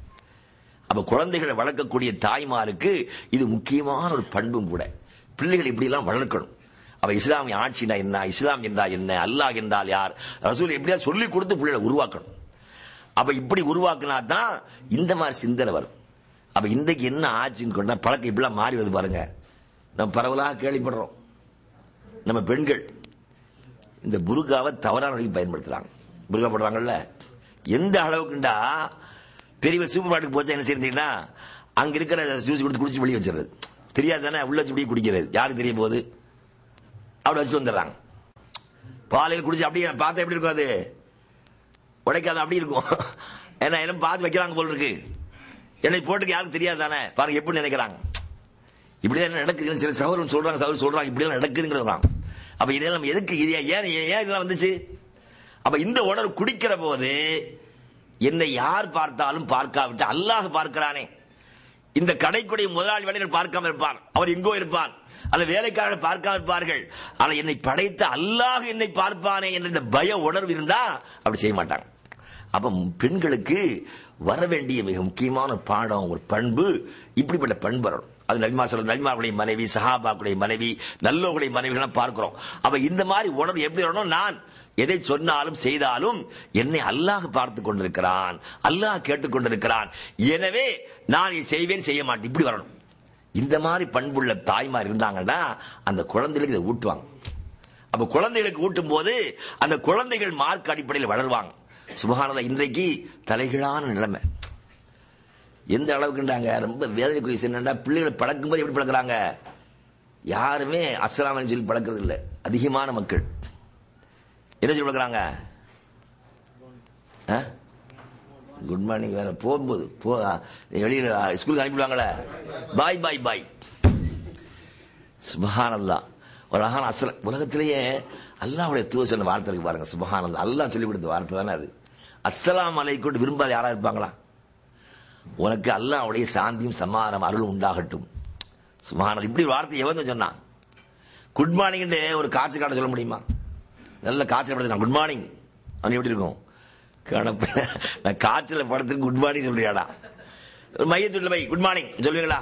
அப்ப குழந்தைகளை வளர்க்கக்கூடிய தாய்மாருக்கு இது முக்கியமான ஒரு பண்பும் கூட. பிள்ளைகள் இப்படி எல்லாம் வளர்க்கணும். அப்ப இஸ்லாமிய ஆட்சினா என்ன, இஸ்லாம் என்றால் என்ன, அல்லாஹ் என்றால் யார், ரசூல் எப்படியா சொல்லி கொடுத்து பிள்ளைகளை உருவாக்கணும். அப்ப இப்படி உருவாக்குனா தான் இந்த மாதிரி சிந்தனை வரும். அப்ப இன்றைக்கு என்ன ஆச்சுன்னு கொண்டா பழக்கம் இப்படிலாம் மாறி வருது பாருங்க. நம்ம பரவலாக கேள்விப்படுறோம், நம்ம பெண்கள் இந்த புர்காவை தவறான வழிக்கு பயன்படுத்துறாங்க. புர்கா போடுறாங்கல்ல, எந்த அளவுக்குண்டா பெரிய சூப்பர் மார்க்கெட் போச்சா என்ன செய்யறீங்கன்னா, அங்க இருக்கிற ஜூஸ் கொடுத்து குடிச்சு வெளியே வச்சிருது. தெரியாது தானே, உள்ள வச்சு இப்படி குடிக்கிறது, யாருக்கு தெரிய போகுது, அப்படி வச்சு வந்துடுறாங்க. பாலையில் குடிச்சு அப்படியே பார்த்தா எப்படி இருக்கும், அது உடைக்காத அப்படி இருக்கும். ஏன்னா என்ன பார்த்து வைக்கிறாங்க போல இருக்கு, என்னை போட்டுக்கு யாருக்கு தெரியாது தானே, பாருங்க எப்படி நினைக்கிறாங்க. இப்படிதான் நடக்குது. சில சகோதரன் சொல்றாங்க, சகோதரர் சொல்றாங்க இப்படிலாம் நடக்குதுங்கிறதுலாம். அப்ப இதெல்லாம் நம்ம எதுக்கு, இது ஏன் ஏன் இதெல்லாம் வந்துச்சு. அப்ப இந்த உணர்வு குடிக்கிற போது என்னை யார் பார்த்தாலும் பார்க்காவிட்டு அல்லாஹ் பார்க்கிறானே. இந்த கடைக்குடைய முதலாளி வேலைகள் பார்க்காம இருப்பான், அவர் எங்கோ இருப்பான், அல்ல வேலைக்காரர்கள் பார்க்காம இருப்பார்கள், ஆனால் என்னை படைத்த அல்லாஹ் என்னை பார்ப்பானே என்ற இந்த பய உணர்வு இருந்தா அப்படி செய்ய மாட்டாங்க. அப்ப பெண்களுக்கு வர வேண்டிய மிக முக்கியமான பாடம், ஒரு பண்பு, இப்படிப்பட்ட பண்பு வரணும். அது நபிமா ஸல்லல்லாஹு நபிமாவுடைய மனைவி, சஹாபாக்குடைய மனைவி, நல்லோருடைய மனைவிகள் பார்க்கிறோம். அப்ப இந்த மாதிரி உணர்வு எப்படி வரணும், நான் எதை சொன்னாலும் செய்தாலும் என்னை அல்லாஹ் பார்த்து கொண்டிருக்கிறான், அல்லாஹ் கேட்டுக் கொண்டிருக்கிறான், எனவே நான் இதை செய்வேன் செய்ய மாட்டேன், இப்படி வரணும். இந்த மாதிரி பண்புள்ள தாய்மார் இருந்தாங்கன்னா அந்த குழந்தைகளுக்கு இதை ஊட்டுவாங்க. அப்ப குழந்தைகளுக்கு ஊட்டும் போது அந்த குழந்தைகள் மார்க் அடிப்படையில் வளருவாங்க. சுபஹானல்லாஹ், இன்றைக்கு தலைகீழான நிலைமை. எந்த அளவுக்குண்டாங்க, ரொம்ப வேதனைக்குரிய என்னன்னா, பிள்ளைகளை பழக்கும் போது எப்படி பழக்கிறாங்க, யாருமே அஸ்ஸலாமு அலைக்கும் சொல்லி பழக்கிறது இல்லை. அதிகமான மக்கள் என்ன சொல்லி பழக்கிறாங்க, குட் மார்னிங் வேற போகும்போது போ வெளியில ஸ்கூலுக்கு அனுப்பிடுவாங்களே பாய் பாய் பாய். சுப்ஹானல்லாஹ். ஒரு அழகான அசல உலகத்திலேயே அல்லாஹ்வுடைய தூதர் சொன்ன வார்த்தை இருக்கு பாருங்க. சுப்ஹானல்லாஹ். அல்லாஹ் சொல்லி கொடுத்த வார்த்தை தானே அது. அஸ்ஸலாமு அலைக்கும் விரும்பாத யாரா இருப்பாங்களா? உனக்கு அல்லாஹ்வுடைய சாந்தியும் சமாதானம் அருளும் உண்டாகட்டும். சுப்ஹானல்லாஹ். இப்படி வார்த்தை எவன் சொன்னான்? குட் மார்னிங் ஒரு காய்ச்சல் காட்ட சொல்ல முடியுமா? நல்ல காய்ச்சல் படுத்து குட் மார்னிங் அவன் எப்படி இருக்கும்? நான் காய்ச்சல் படத்துக்கு குட் மார்னிங் சொல்றியாடா? மையத்துள்ள போய் குட் மார்னிங் சொல்லுவீங்களா?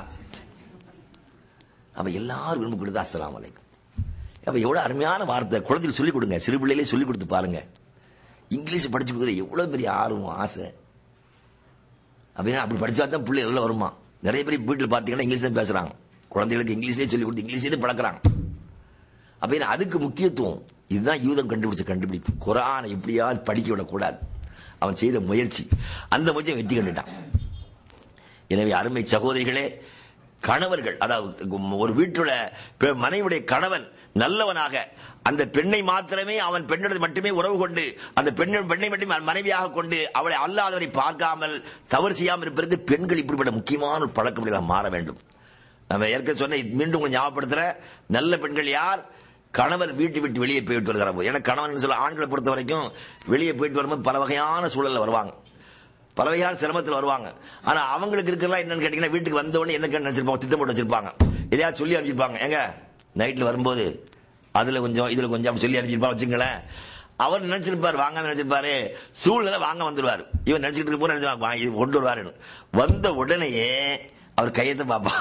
அப்ப எல்லாரும் விரும்ப கொடுத்து அஸ்ஸலாமு அலைக்கும். அப்ப எவ்வளவு அருமையான வார்த்தை. குழந்தைகள் சொல்லிக் கொடுங்க, சிறு பிள்ளையிலே சொல்லிக் கொடுத்து பாருங்க. இங்கிலீஷ் படிச்சு கொடுக்குறது எவ்வளவு பெரிய ஆர்வம் ஆசை. அப்படின்னா அப்படி படிச்சா தான் பிள்ளை எல்லாம் வருமா? நிறைய பேர் வீட்டில் பார்த்தீங்கன்னா இங்கிலீஷ் தான் பேசுறாங்க. குழந்தைகளுக்கு இங்கிலீஷ்லேயே சொல்லி கொடுத்து இங்கிலீஷ்லேயே பழக்கிறாங்க. அப்படின்னா அதுக்கு முக்கியத்துவம். இதுதான் யூதம் கண்டுபிடிச்ச கண்டுபிடிப்பு. குர்ஆனை எப்படியாவது படிக்க விடக்கூடாது. அவன் செய்த முயற்சி, அந்த முயற்சியை வெற்றி கண்டுட்டான். எனவே அருமை சகோதரிகளே, கணவர்கள், அதாவது ஒரு வீட்டுல மனைவியுடைய கணவன் நல்லவனாக அந்த பெண்ணை மாத்திரமே அவன் பெண்ணோடு மட்டுமே உறவு கொண்டு அந்த பெண்ணை பெண்ணை மட்டுமே மனைவியாக கொண்டு அவளை அல்லாதவரை பார்க்காமல் தவறு செய்யாமல் இருப்பதற்கு பெண்கள் இப்படிப்பட்ட முக்கியமான ஒரு பழக்கம் மாற வேண்டும். நம்ம ஏற்கனவே சொன்ன மீண்டும் உங்களை ஞாபகப்படுத்துற நல்ல பெண்கள் யார்? கணவர் வீட்டு விட்டு வெளியே போயிட்டு வருகிறார். ஏன்னா கணவன் சொல்ல ஆண்களை பொறுத்த வரைக்கும் வெளியே போயிட்டு வரும்போது பல வகையான சூழல்ல வருவாங்க, பல வகையான சிரமத்தில் வருவாங்க. ஆனா அவங்களுக்கு இருக்கிறதா என்னன்னு கேட்டீங்கன்னா, வீட்டுக்கு வந்த உடனே என்ன நினைச்சிருப்பாங்க, திட்டம் போட்டு வச்சிருப்பாங்க, எதையாவது சொல்லி அனுப்பிச்சிருப்பாங்க. எங்க நைட்ல வரும்போது அதுல கொஞ்சம் இதுல கொஞ்சம் சொல்லி அனுப்பிச்சிருப்பாங்க வச்சுங்களேன். அவர் நினைச்சிருப்பாரு வாங்க நினைச்சிருப்பாரு, சூழ்நிலை வாங்க வந்துருவாரு. இவன் நினைச்சிட்டு இருக்கும் போது நினைச்சு கொண்டு வருவாரு. வந்த உடனேயே அவர் கையத்தை பாப்பா,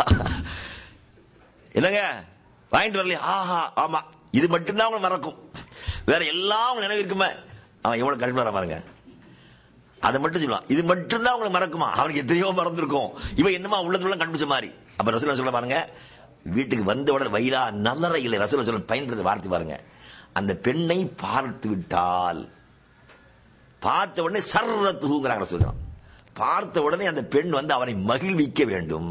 என்னங்க வாங்கிட்டு வரலையா? ஆஹா ஆமா, இது மட்டும்தான் அவங்க மறக்கும், வேற எல்லாம் நினைவு இருக்குமே. அவன் எவ்வளவு கரெக்ட் வர பாருங்க, அதை மட்டும் சொல்லுவான். இது மட்டும்தான் உங்களுக்கு மறக்குமா? அவனுக்கு எத்தனையோ மறந்துருக்கும். இவன் என்னமா உள்ளதுள்ள கண்டுபிடிச்ச மாதிரி. அப்ப ரசூலுல்லாஹ் சொல்ல பாருங்க, வீட்டுக்கு வந்த உடனே வயிறா நல்லற இல்லை. ரசூலுல்லாஹ் சொல்ல பயன்படுத்த வார்த்தை பாருங்க, அந்த பெண்ணை பார்த்து விட்டால், பார்த்த உடனே சர்ரத்துங்கிறாங்க ரசூலுல்லாஹ். பார்த்த உடனே அந்த பெண் வந்து அவனை மகிழ்விக்க வேண்டும்.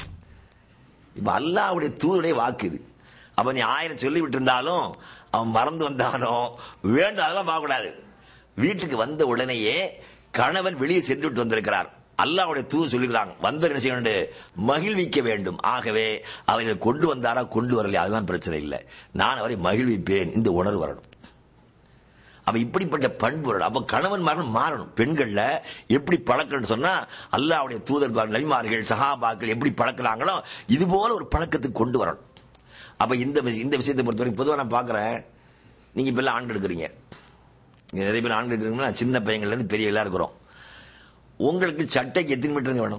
இப்ப அல்லாஹ்வுடைய தூதருடைய வாக்கு இது. அப்ப நீ ஆயிரம் சொல்லி விட்டு இருந்தாலும் அவன் மறந்து வந்தானோ வேண்டும் அதெல்லாம் பார்க்க கூடாது. வீட்டுக்கு வந்த உடனேயே கணவன் வெளியே சென்று விட்டு வந்திருக்கிறார், அல்லாஹ்வுடைய தூது சொல்லுகிறாங்க, வந்த என்ன செய்ய வேண்டும்? மகிழ்விக்க வேண்டும். ஆகவே அவரை கொண்டு வந்தாரா கொண்டு வரலையா அதுதான் பிரச்சனை இல்லை, நான் அவரை மகிழ்விப்பேன், இந்த உணர்வு வரணும். அப்ப இப்படிப்பட்ட பண்பு வரணும். அப்ப கணவன் மரணம் மாறணும். பெண்கள்ல எப்படி பழக்கம்னு சொன்னா, அல்லாஹ்வுடைய தூதர் நபிமார்கள் சஹாபாக்கள் எப்படி பழக்கிறாங்களோ இது போல ஒரு பழக்கத்துக்கு கொண்டு வரணும். அப்ப இந்த இந்த விஷயத்தை பொறுத்தவரைக்கும் பொதுவாக நான் பாக்குறேன், நீங்க இப்ப எல்லாம் ஆண்கள் இருக்கிறீங்க, நிறைய பேர் ஆண்கள் இருக்கிறீங்கன்னா சின்ன பையன்கள் இருந்து பெரிய எல்லாம் இருக்கிறோம். உங்களுக்கு சட்டைக்கு எத்தனை மீட்டருங்க வேணும்?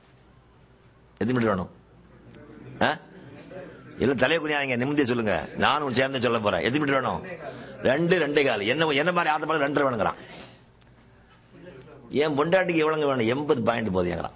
எத்தனை மீட்டர் வேணும்? எல்லாம் தலையை குனியாதீங்க, நிம்மதியை சொல்லுங்க, நானும் சேர்ந்து சொல்ல போறேன். எத்தனை மீட்டர் வேணும்? ரெண்டு ரெண்டே கால். என்ன என்ன மாதிரி ஆத்த பார்த்து ரெண்டரை வேணுங்கிறான். என் பொண்டாட்டிக்கு எவ்வளவு வேணும்? எண்பது பாயிண்ட் போதுங்கிறான்.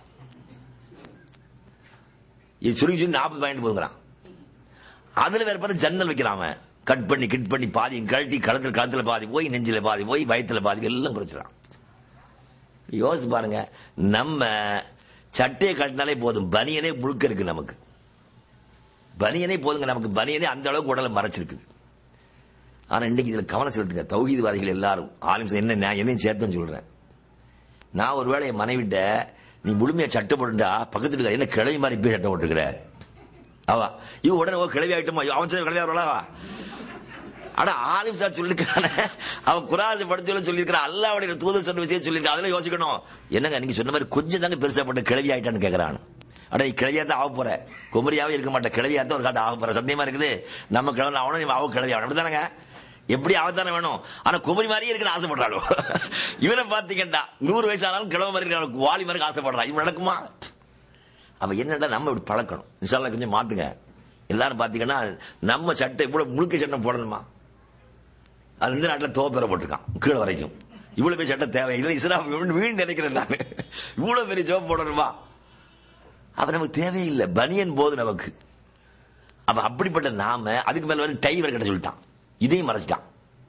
இது சுருங்கி சுருங்கி நாற்பது பாயிண்ட் போதுங்கிறான். அதுல வேற பார்த்து ஜன்னல் வைக்கிறான், கட் பண்ணி கிட் பண்ணி பாதி கழட்டி கழுத்துல கழுத்துல பாதி போய் நெஞ்சில பாதி போய் வயிற்றுல பாதி எல்லாம் குறைச்சிடறான். யோசிச்சு பாருங்க, நம்ம சட்டையை கட்டினாலே போதும், பனியனே முழுக்க இருக்கு நமக்கு, பனியனே போதுங்க நமக்கு, பனியனே அந்த அளவுக்கு உடலை மறைச்சிருக்குது. ஆனா இன்னைக்கு இதுல கவனம் செலுத்துங்க, தௌஹீத்வாதிகள் எல்லாரும் ஆலிம் என்ன நான் என்னையும் சேர்த்துன்னு சொல்றேன். நான் ஒருவேளை என் மனைவிட்ட நீ முழுமையா சட்டை போட்டுட்டா பக்கத்துல என்ன கிளவி மாதிரி போய் சட்டை போட்டுக்கிற அவா இவ உடனே கிளவி ஆயிட்டோமா, அவன் கிளவி ஆகலவா? ஆனா ஆலிம் சார் சொல்லிருக்கான, அவன் குரான் படிச்சு சொல்லியிருக்கான், அல்லாஹ்வுடைய தூதர் சொன்ன விஷயம் சொல்லியிருக்கான். அதெல்லாம் யோசிக்கணும். என்னங்க நீங்க சொன்ன மாதிரி கொஞ்சம் தாங்க பெருசா போட்ட கிளவி ஆயிட்டான்னு கேட்கறான். அட நீ கிளவியா தான் ஆக போற, குமரியாவே இருக்க மாட்டேன், கிளவியா தான் ஒரு காட்ட ஆக போற. சத்தியமா இருக்குது, நம்ம கிளவி அவனும் நீ அவ கிளவி ஆகணும், அப்படித்தானங்க? எப்படி அவதானே வேணும், ஆனா குமரி மாதிரியே இருக்குன்னு ஆசைப்படுறாலும். இவனை பாத்தீங்கன்னா நூறு வயசு ஆனாலும் கிழமை மாதிரி இருக்க வாலி மாதிரி ஆசைப்படுறான். இவன் நடக்குமா? அவ என்னடா நம்ம இப்படி பழக்கணும். இன்ஷா அல்லாஹ் கொஞ்சம் மாத்துங்க. எல்லாரும் பாத்தீங்கன்னா நம்ம சட்டை இவ்வளவு முழுக்க சட்டை போடணுமா? அது இந்த நாட்டில் தோப்பெற போட்டிருக்கான் கீழே வரைக்கும். இவ்வளவு பெரிய சட்டை தேவை? இதுல இஸ்லாம் வீண் நினைக்கிறேன் நான், இவ்வளவு பெரிய ஜோப் போடணுமா? அப்ப நமக்கு தேவையில்லை, பனியன் போது நமக்கு. அப்ப அப்படிப்பட்ட நாம அதுக்கு மேல வந்து டை வரை கிட்ட சொல்லிட்டான், இதையும் மறைச்சிட்டான்.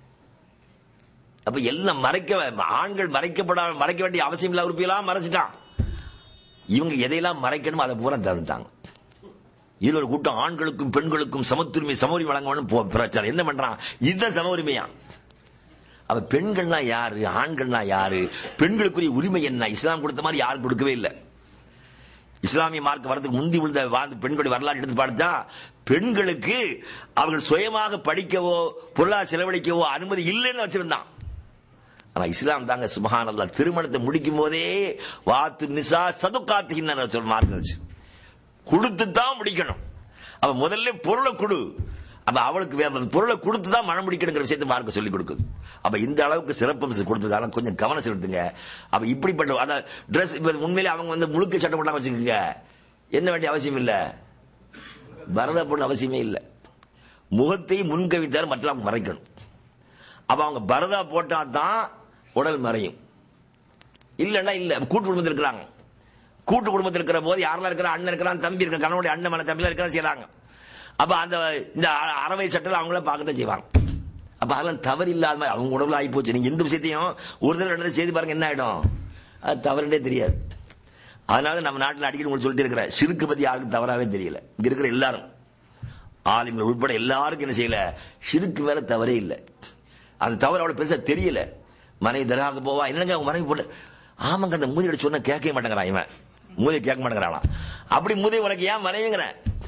அப்ப எல்லாம் மறைக்க, ஆண்கள் மறைக்கப்பட மறைக்க வேண்டிய அவசியம் இல்ல உறுப்பியெல்லாம் மறைச்சிட்டான். இவங்க எதையெல்லாம் மறைக்கணும் அதை பூரா தந்துட்டாங்க. இதுல ஒரு கூட்டம் ஆண்களுக்கும் பெண்களுக்கும் சமத்துரிமை சமூரி வழங்க பிரச்சாரம் என்ன பண்றான்? இதுதான் சம உரிமையா? அவ பெண்கள்னா யாரு, ஆண்கள்னா யாரு, பெண்களுக்குரிய உரிமை என்ன, இஸ்லாம் கொடுத்த மாதிரி யாரும் கொடுக்கவே இல்லை. இஸ்லாமிய மார்க்க வரதுக்கு முந்தி உள்ள வாழ்ந்த பெண்களுடைய வரலாறு எடுத்து பார்த்தா பெண்களுக்கு அவர்கள் சுயமாக படிக்கவோ பொருளாதார செலவழிக்கவோ அனுமதி இல்லைன்னு வச்சிருந்தான். ஆனா இஸ்லாம் தாங்க சுப்ஹானல்லாஹ் திருமணத்தை முடிக்கும் போதே வாத்து நிசா சதுக்காத்துகின்னு சொல்ல மார்க்க கொடுத்து தான் முடிக்கணும். அவ முதல்ல பொருளை கொடு, அப்ப அவளுக்கு பொருளை கொடுத்து தான் மனம் முடிக்கணுங்கிற விஷயத்தை மார்க்க சொல்லி கொடுக்குது. அப்ப இந்த அளவுக்கு சிறப்பு கொடுத்ததால கொஞ்சம் கவனம் செலுத்துங்க. அப்ப இப்படிப்பட்ட அந்த டிரெஸ் உண்மையிலே அவங்க வந்து முழுக்க சட்டம் போட்டாங்க வச்சுக்கோங்க, என்ன வேண்டிய அவசியம் இல்ல, பரதா போட அவசியமே இல்லை. முகத்தை முன்கவித்தார் மற்றவங்க மறைக்கணும். அப்ப அவங்க பரதா போட்டா தான் உடல் மறையும், இல்லன்னா இல்ல. கூட்டு குடும்பத்தில் இருக்கிறாங்க, கூட்டு குடும்பத்தில் இருக்கிற போது யாரெல்லாம் இருக்கிற அண்ணன் இருக்கிறான், தம்பி இருக்கிற, கணவனுடைய அண்ணன் மன தம்பி இருக்கிற செய்யறாங்க. அப்ப அந்த இந்த அறவை சட்டம் அவங்கள பார்க்கத்தான் செய்வாங்க. அப்ப அதெல்லாம் தவறு இல்லாத மாதிரி அவங்க உடம்புல ஆகி போச்சு. நீங்க எந்த விஷயத்தையும் ஒரு தடவை ரெண்டு செய்து பாருங்க, என்ன ஆயிடும், அது தவறுனே தெரியாது. அதனால நம்ம நாட்டில் அடிக்கடி உங்களுக்கு சொல்லிட்டு இருக்கிற சிறுக்கு பத்தி யாருக்கும் தவறாவே தெரியல. இங்க இருக்கிற எல்லாரும் ஆலிம்கள் உட்பட எல்லாருக்கும் என்ன செய்யல, சிறுக்கு மேல தவறே இல்லை. அந்த தவறு அவ்வளவு பெருசா தெரியல. மனைவி தர்காவுக்கு போவா, என்னங்க அவங்க மனைவி போட்டு, ஆமாங்க அந்த மூதியோட சொன்ன கேட்க மாட்டேங்கிறான், இவன் மூதியை கேட்க மாட்டேங்கிறானா, அப்படி மூதி உனக்கு ஏன் மனைவிங்கிற,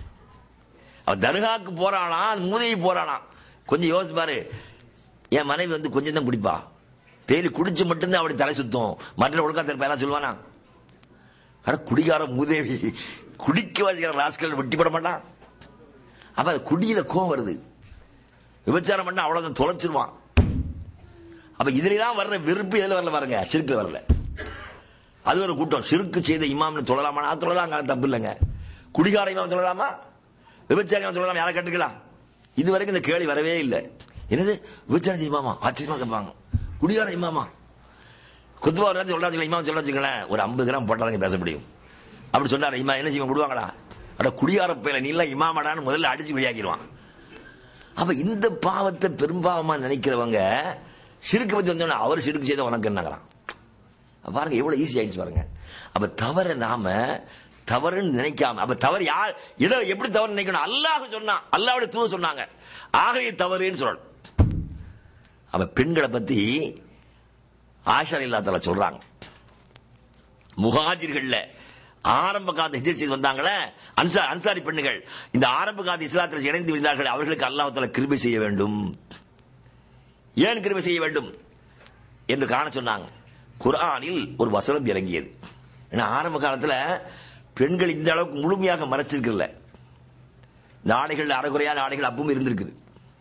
அவன் தர்காவுக்கு போறானா மூதியை போறானா, கொஞ்சம் யோசிச்சு பாரு. என் மனைவி வந்து கொஞ்சம் தான் குடிப்பா, டெய்லி குடிச்சு மட்டும்தான் அப்படி தலை சுத்தம், மற்ற ஒழுக்கா திருப்ப சொல்லுவானா, ஆனா குடிகார மூதேவி குடிக்க வச்சுக்கிற ராஸ்கல் வெட்டி போட மாட்டான். அப்ப அது குடியில கோவம் வருது, விபச்சாரம் பண்ண அவ்வளவுதான் தொலைச்சிருவான். அப்ப இதுலாம் வர்ற வெறுப்பு எதுல வரல பாருங்க, சிறுக்கு வரல. அது ஒரு கூட்டம் சிறுக்கு செய்த இமாம் தொழலாமா, தொழலாங்க, தப்பு இல்லைங்க. குடிகார இமாம் தொழலாமா, விபச்சாரம் தொழலாமா, யாரை கேட்டுக்கலாம். இது வரைக்கும் இந்த கேள்வி வரவே இல்லை. என்னது விபச்சாரம் இமாமா, ஆச்சரியமா கேட்பாங்க, குடிகார இமாமா. குத்துவா சொல்றாங்க இமாம் சொல்ல வச்சுங்களேன், ஒரு ஐம்பது கிராம் போட்டாங்க பேச முடியும். அப்படி சொன்னாரு இமா, என்ன செய்வாங்க விடுவாங்களா, அட குடிகார பையில நீ எல்லாம் இமாமடான்னு முதல்ல அடிச்சு வெளியாக்கிடுவான். அப்ப இந்த பாவத்தை பெரும்பாவமா நினைக்கிறவங்க சிறுக்கு பத்தி வந்தோன்னா அவர் சிறுக்கு செய்த உனக்கு என்னங்கிறான். பாருங்க எவ்வளவு ஈஸி ஆயிடுச்சு பாருங்க. அப்ப தவற நாம தவறுன்னு நினைக்காம, அப்ப தவறு யார் இதை எப்படி தவறு நினைக்கணும், அல்லாஹ் சொன்னா, அல்லாஹ்வுடைய தூதர் சொன்னாங்க, ஆகவே தவறுன்னு சொல்லணும். அப்ப பெண்களை பத்தி ஆயிஷா ரலியல்லாஹு சொல்றாங்க, முஹாஜிர்கள்ல ஆரம்ப காலத்து ஹிஜ்ரத் செய்து வந்தாங்களே அன்சார் அன்சாரி பெண்கள், இந்த ஆரம்ப காலத்து இஸ்லாத்தில் இணைந்து விழுந்தார்கள், அவர்களுக்கு அல்லாஹ் தஆலா கிருபை செய்ய வேண்டும். ஏன் கிருபை செய்ய வேண்டும் என்று காண சொன்னாங்க. குர்ஆனில் ஒரு வசனம் இறங்கியது. ஏன்னா ஆரம்ப காலத்துல பெண்கள் இந்த அளவுக்கு முழுமையாக மறைச்சிருக்கல, இந்த ஆடைகள் அறகுறையான ஆடைகள் அப்பவும் இருந்திருக்குது.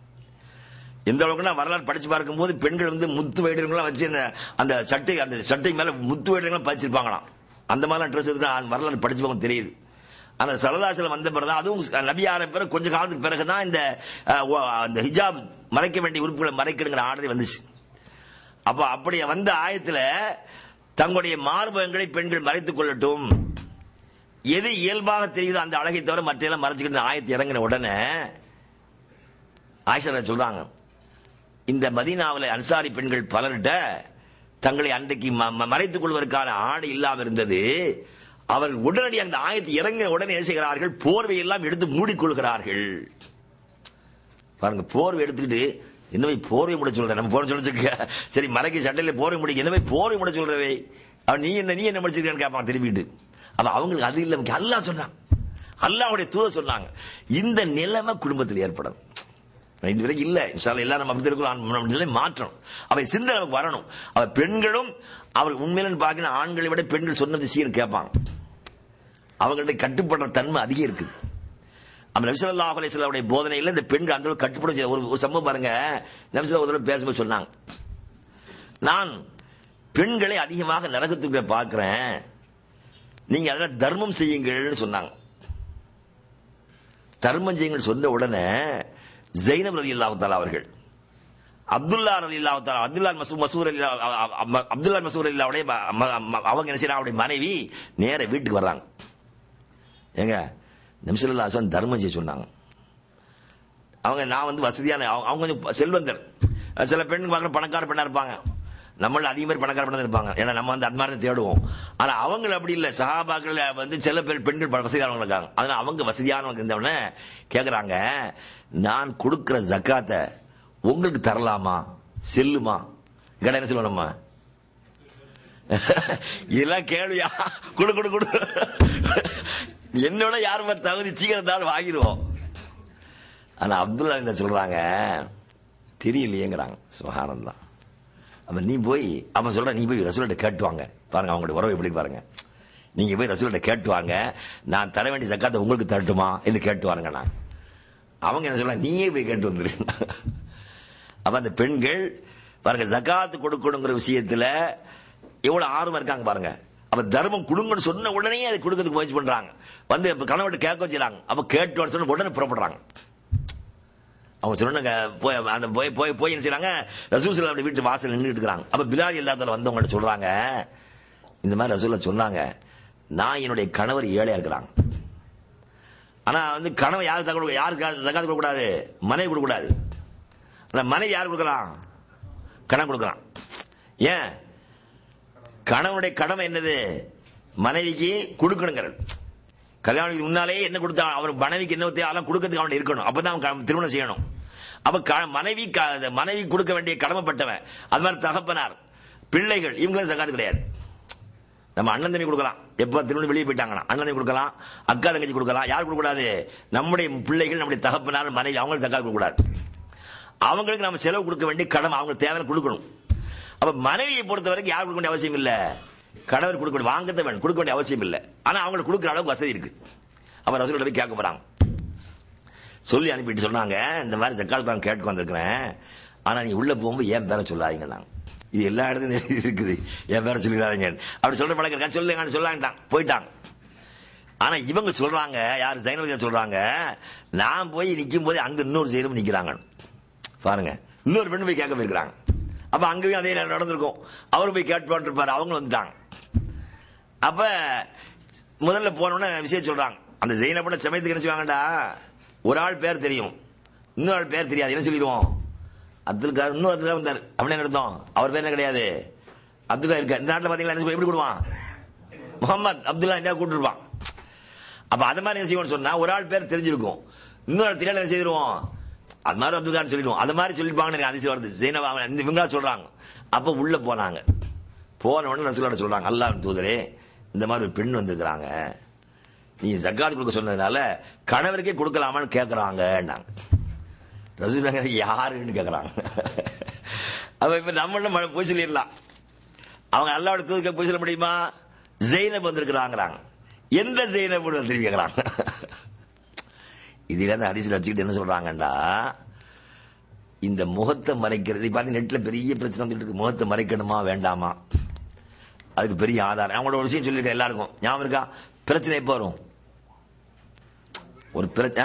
எந்த அளவுக்கு வரலாறு படிச்சு பார்க்கும் போது பெண்கள் வந்து முத்து வைடங்கள்லாம் வச்சு அந்த சட்டை அந்த சட்டை மேல முத்து வைடங்கள்லாம் பதிச்சிருப்பாங்களாம். அந்த மாதிரி ட்ரெஸ் வரலாறு படிச்சு தெரியுது. அந்த சல்லல்லாஹு வந்த பிறகு அதுவும் நபியார பிறகு கொஞ்ச காலத்துக்கு பிறகுதான் இந்த ஹிஜாப் மறைக்க வேண்டிய உறுப்புகளை மறைக்கணுங்கிற ஆர்டர் வந்துச்சு. அப்ப அப்படி வந்த ஆயத்துல தங்களுடைய மார்பகங்களை பெண்கள் மறைத்துக் கொள்ளட்டும், எது இயல்பாக தெரியுதோ அந்த அழகை தவிர மற்ற எல்லாம் மறைச்சுக்கிட்டு ஆயத்தை இறங்கின உடனே ஆயிஷா சொல்றாங்க, இந்த மதீனாவில் அன்சாரி பெண்கள் பலர்கிட்ட தங்களை அன்றைக்கு மறைத்துக் கொள்வதற்கான ஆடை இல்லாமல் இருந்தது. அவர்கள் உடனடி அந்த ஆயத்தை இறங்கின உடனே என்ன செய்கிறார்கள், போர்வை எல்லாம் எடுத்து மூடிக்கொள்கிறார்கள். பாருங்க, போர்வை எடுத்துக்கிட்டு என்னவை போர்வை முட சொல்ற, நம்ம போர்வை சொல்ல சரி மறைக்க சட்டையில போர்வை முடி, என்னவை போர்வை முட சொல்றவே, அவன் நீ என்ன நீ என்ன முடிச்சிருக்கான்னு கேட்பான் திரும்பிட்டு. அப்ப அவங்களுக்கு அது இல்லை, அல்லாஹ் சொன்னாங்க, அல்லாஹ்வுடைய தூதர் சொன்னாங்க. இந்த நிலைமை குடும்பத்தில் ஏற்படும். இதுவரைக்கும் இல்ல, எல்லாரும் நம்ம அப்படி இருக்கிறோம், நிலை மாற்றம், அவை சிந்தனை நமக்கு வரணும். அவ பெண்களும் அவர் உண்மையில பார்க்கணும், ஆண்களை விட பெண்கள் சொன்னது சீர் கேட்பாங்க, அவங்களுடைய கட்டுப்படுற தன்மை அதிகம் இருக்குது. நபி ஸல்லல்லாஹு அலைஹி வஸல்லம் போதனையில் இந்த பெண்கள் அந்த அளவுக்கு கட்டுப்படும். ஒரு சம்பவம் பாருங்க, நபி ஸல்லல்லாஹு அலைஹி வஸல்லம் பேசும்போது சொன்னாங்க, நான் பெண்களை அதிகமாக நரகத்துக்கு பார்க்கிறேன், நீங்க அதெல்லாம் தர்மம் செய்யுங்கள்னு சொன்னாங்க. தர்மம் செய்யுங்கள் சொன்ன உடனே ஜைனப் ரலியல்லாஹு தஆலா அவர்கள் அப்துல்லா ரலியல்லாஹு தஆலா அப்துல்லா மசூர் மசூர் அப்துல்லா மசூர் ரலியல்லாஹு அவங்க என்ன செய்யறாங்க, அவருடைய மனைவி நேர வீட்டுக்கு வர்றாங்க. ஏங்க நபி ஸல்லல்லாஹு அலைஹி வஸல்லம் தர்மம் செய்ய சொன்னாங்க. அவங்க நான் வந்து வசதியான, அவங்க கொஞ்சம் செல்வந்தர், சில பெண்ணுக்கு பார்க்குற பணக்கார பெண்ணா இருப்பாங்க, நம்மள அதிக மாதிரி பணக்கார பெண்ணா இருப்பாங்க, ஏன்னா நம்ம வந்து அந்த மாதிரி தேடுவோம். ஆனா அவங்க அப்படி இல்லை, சஹாபாக்கள் வந்து சில பேர் பெண்கள் வசதியானவங்க இருக்காங்க. அதனால அவங்க வசதியானவங்க இருந்தவொடனே கேட்கறாங்க, நான் கொடுக்கிற ஜக்காத்தை உங்களுக்கு தரலாமா, செல்லுமா கேட்டா என்ன சொல்லுவோம் நம்ம? இதெல்லாம் கேள்வியா? குடு குடு குடு, என்னோட யாருமே தகுதி சீக்கிரம் தான் வாங்கிடுவோம். ஆனா அப்துல்லா என்ன சொல்றாங்க தெரியலையேங்கிறாங்க. சுப்ஹானல்லாஹ். அப்ப நீ போய் அவன் சொல்ற, நீ போய் ரசூல்கிட்ட கேட்டுவாங்க. பாருங்க அவங்களுடைய உறவு எப்படி பாருங்க. நீங்க போய் ரசூல்கிட்ட கேட்டுவாங்க, நான் தர வேண்டிய ஜக்காத்தை உங்களுக்கு தரட்டுமா என்று கேட்டுவாருங்க. நான் அவங்க என்ன சொல்றாங்க, நீயே போய் கேட்டு வந்துரு. அப்ப அந்த பெண்கள் பாருங்க ஜக்காத்து கொடுக்கணுங்கிற விஷயத்துல எவ்வளவு ஆர்வம் இருக்காங்க பாருங்க. அப்ப தர்மம் கொடுங்கன்னு சொன்ன உடனே அதை கொடுக்கறதுக்கு முயற்சி பண்றாங்க. வந்து கணவன் கேட்க வச்சுறாங்க. அப்ப கேட்டு சொன்ன உடனே புறப்படுறாங்க. அவங்க சொன்னாங்க போய் அந்த போய் போய் போய் என்ன செய்யறாங்க, ரசூல் ஸல்லல்லாஹு அலைஹி வீட்டு வாசல் நின்றுட்டு இருக்காங்க. அப்ப பிலால் எல்லாத்துல வந்தவங்க சொல்றாங்க, இந்த மாதிரி ரசூலுல்லாஹ் சொன்னாங்க, நான் என்னுடைய கணவர் ஏழையா இருக்கிறாங்க. ஆனா வந்து கணவர் யாரு தக்க யாருக்கு ஜகாத் கொடுக்க கூடாது, மனைவி கொடுக்க கூடாது. ஆனா மனைவி யாரு கொடுக்கலாம், கணவன் கொடுக்கலாம். ஏன்? கணவனுடைய கடமை என்னது, மனைவிக்கு கொடுக்கணுங்கிறது. கல்யாணத்துக்கு முன்னாலே என்ன கொடுத்தா அவர் மனைவிக்கு என்ன அதெல்லாம் கொடுக்கறதுக்கு அவன் இருக்கணும். அப்பதான் அவன் திருமணம் செய்யணும். அப்ப மனைவி மனைவி கொடுக்க வேண்டிய கடமைப்பட்டவன். அது மாதிரி தகப்பனார், பிள்ளைகள், இவங்களும் ஜகாத் கிடையாது. நம்ம அண்ணன் தம்பி கொடுக்கலாம், எப்ப திருமணம் வெளியே போயிட்டாங்கன்னா அண்ணன் தம்பி கொடுக்கலாம், அக்கா தங்கச்சி கொடுக்கலாம். யார் கொடுக்க கூடாது, நம்முடைய பிள்ளைகள், நம்முடைய தகப்பனார், மனைவி, அவங்களுக்கு ஜகாத் கொடுக்க கூடாது. அவங்களுக்கு நம்ம செலவு கொடுக்க வேண்டிய கடமை, அவங்களுக்கு தேவை கொடுக்கணும். அப்ப மனைவியை பொறுத்த வரைக்கும் யார் கொடுக்க வேண்டிய அவசியம் இல்ல, கடவுள் கொடுக்க வேண்டிய வாங்கத்த வேணும், கொடுக்க வேண்டிய அவசியம் இல்லை. ஆனா அவங்களுக்கு கொடுக்குற அளவுக்கு வசதி இருக்கு. அப்ப ரசூலுல்லாஹ் போய் கேட்க போறாங்க. சொல்லி அனுப்பிட்டு சொன்னாங்க, இந்த மாதிரி ஜக்காத் நான் கேட்க வந்திருக்கிறேன், ஆனா நீ உள்ள போகும்போது என் பேரை சொல்லாதீங்க. நாங்க இது எல்லா இடத்துலையும் இருக்குது, என் பேரை சொல்லிடாதீங்க. அப்படி சொல்ற பழக்கம் சொல்லுங்க சொல்லாங்கிட்டான், போயிட்டாங்க. ஆனா இவங்க சொல்றாங்க, யாரு ஜைனவதி சொல்றாங்க, நான் போய் நிக்கும் போது அங்க இன்னொரு ஜெயிலும் நிக்கிறாங்க பாருங்க. இன்னொரு பெண்ணு போய் கேட்க போயிருக்கிறாங்க. அப்ப அங்கேயும் அதே நடந்திருக்கும். அவரு போய் கேட்டு இருப்பாரு, அவங்க வந்துட்டாங்க. அப்ப முதல்ல போனோன்னு விஷயம் சொல்றாங்க. அந்த ஜெயினபோட சமயத்துக்கு என்ன செய்வாங்கடா, ஒரு ஆள் பேர் தெரியும், இன்னொரு ஆள் பேர் தெரியாது. என்ன சொல்லிடுவோம், அப்துல் கார், இன்னும் அப்துல்லா வந்தார் அப்படின்னு நடத்தோம். அவர் பேர் என்ன கிடையாது, அப்துல்லா இருக்க. இந்த நாட்டில் பாத்தீங்களா எப்படி கொடுவான், முகமது அப்துல்லா இந்த கூட்டு இருப்பான். அப்ப அது மாதிரி என்ன செய்வோம்னு சொன்னா, ஒரு ஆள் பேர் தெரிஞ்சிருக்கும், இன்னொரு ஆள் தெரியாத என்ன செய்திருவோம், அது மாதிரி அப்துல்லான்னு சொல்லிடுவோம். அது மாதிரி சொல்லிப்பாங்கன்னு அதிசயம் வருது. ஜெயினபா இவங்க சொல்றாங்க. அப்ப உள்ள போனாங்க. போன உடனே ரசூலுல்லாஹ் சொல்றாங்க, அல்லாஹ்வின் தூதரே, இந்த மாதிரி ஒரு பெண் வந்திருக்கிறாங்க, நீ ஜக்காத் கொடுக்க சொன்னதுனால கணவருக்கே கொடுக்கலாமான்னு கேட்கறாங்க. ரசூலுல்லாஹ் யாருன்னு கேட்கறாங்க. அப்ப இப்ப நம்ம போய் சொல்லிடலாம், அவங்க அல்லாஹ்வோட தூதருக்கு போய் சொல்ல முடியுமா, ஜெயினப் வந்திருக்கிறாங்க. எந்த ஜெயினப் வந்து கேட்கறாங்க. இதுல இருந்து ஹதீஸ்ல வச்சுக்கிட்டு என்ன சொல்றாங்கடா, இந்த முகத்தை மறைக்கிறது பாத்தீங்க, நெட்ல பெரிய பிரச்சனை வந்துட்டு இருக்கு. முகத்தை மறைக்கணுமா வேண்டாமா, அதுக்கு பெரிய ஆதாரம். அவங்களோட ஒரு விஷயம் சொல்லிருக்க எல்லாருக்கும் ஞாபகம் இருக்கா, பிரச்சனை எப்ப வரும், ஒரு பிரச்சனை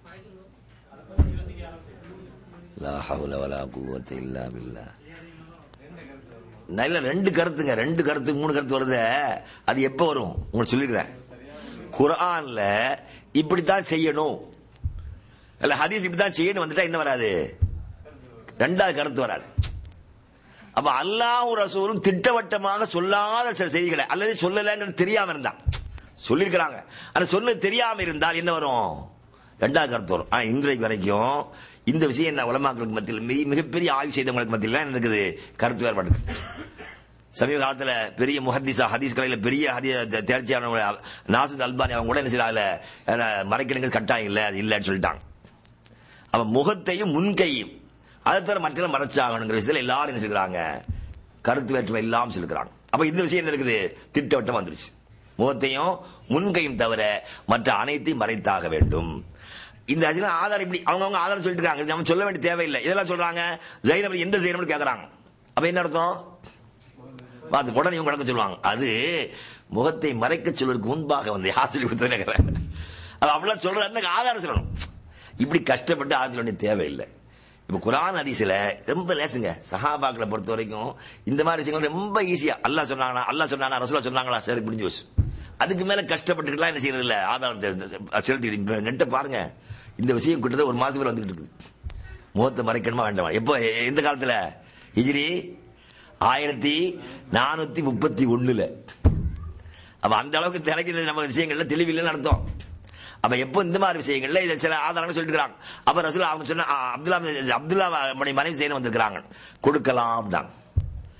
லா ஹவ்ல வலா குவத்த இல்லா பில்லாஹ். நல்ல ரெண்டு கருத்துங்க, ரெண்டு கருத்து மூணு கருத்து வருது. அது எப்ப வரும் உங்களுக்கு சொல்லிருக்கிறேன். குர்ஆன்ல இப்படித்தான் செய்யணும், இல்ல ஹதீஸ் இப்படித்தான் செய்யணும் வந்துட்டா என்ன வராது, ரெண்டாவது கருத்து வராது. அப்ப அல்லாஹ்வும் ரசூலும் திட்டவட்டமாக சொல்லாத சில செய்திகளை, அல்லது சொல்லலங்கிறது தெரியாம இருந்தா சொல்லிருக்கிறாங்க, ஆனா சொன்னது தெரியாம இருந்தால் என்ன வரும், ரெண்டாவது கருத்து வரும். ஆனா இன்றைக்கு வரைக்கும் இந்த விஷயம் என்ன உலமாக்களுக்கு மத்தியில், மிகப்பெரிய ஆய்வு செய்தவங்களுக்கு மத்தியில் என்ன இருக்குது, கருத்து வேறுபாடு. சமீப காலத்துல பெரிய முஹத்திஸா, ஹதீஸ் கலையில பெரிய தேர்ச்சியான நாசூத் அல்பானி அவங்க கூட என்ன செய்யறாங்க, மறைக்கணுங்கிறது கட்டாயம் இல்ல, அது இல்லன்னு சொல்லிட்டாங்க. அவ முகத்தையும் முன்கையும் அதை தவிர மற்ற மறைச்சாகணுங்கிற விஷயத்துல எல்லாரும் என்ன செய்யறாங்க, கருத்து வேற்றுமை இல்லாம சொல்லிக்கிறாங்க. அப்ப இந்த விஷயம் என்ன இருக்குது, திட்டவட்டம் வந்துருச்சு. முகத்தையும் முன்கையும் தவிர மற்ற அனைத்தையும் மறைத்தாக வேண்டும். இந்த ஆதாரம் இப்படி அவங்க ஆதாரம் சொல்லிட்டு இருக்காங்க, நம்ம சொல்ல வேண்டிய தேவையில்லை. இதெல்லாம் சொல்றாங்க. ஜைனப் எந்த ஜைனப் கேட்கறாங்க. அப்ப என்ன அர்த்தம், உடனே இவங்க நடக்க சொல்லுவாங்க, அது முகத்தை மறைக்க சொல்வதற்கு முன்பாக வந்து யார் சொல்லி கொடுத்தது, அவ்வளவு சொல்ற ஆதாரம் சொல்லணும். இப்படி கஷ்டப்பட்டு ஆதாரம் சொல்ல வேண்டிய தேவையில்லை. இப்ப குர்ஆன் ஹதீஸ்ல ரொம்ப லேசுங்க. சஹாபாக்களை பொறுத்த வரைக்கும் இந்த மாதிரி விஷயங்கள் ரொம்ப ஈஸியா, அல்லாஹ் சொன்னாங்களா, அல்லாஹ் சொன்னானா, ரசூலுல்லாஹ் சொன்னாங்களா, சரி முடிஞ்சு போச்சு. அதுக்கு மேல கஷ்டப்பட்டுலாம் என்ன செய்யறது இல்ல, ஆதாரம் செலுத்திட்டு நெட்ட பாருங்க. இந்த விஷயம் கிட்டத்தட்ட ஒரு மாசம் வந்துட்டு இருக்கு. முகத்தை மறைக்கணுமா வேண்டாமா, எப்போ எந்த காலத்துல, ஹிஜ்ரி ஆயிரத்தி நானூத்தி முப்பத்தி ஒண்ணுல. அப்ப அந்த அளவுக்கு திளைக்கிற நம்ம விஷயங்கள்ல தெளிவில்லைன்னு அர்த்தம். அப்ப எப்போ இந்த மாதிரி விஷயங்கள்ல இதை சில ஆதாரங்கள் சொல்லிட்டு இருக்காங்க. அப்ப ரசூல் அவங்க சொன்ன அப்துல்லா அப்துல்லா மனைவி செய்ய வந்திருக்கிறாங்க, கொடுக்கலாம் அப்படின்னாங்க.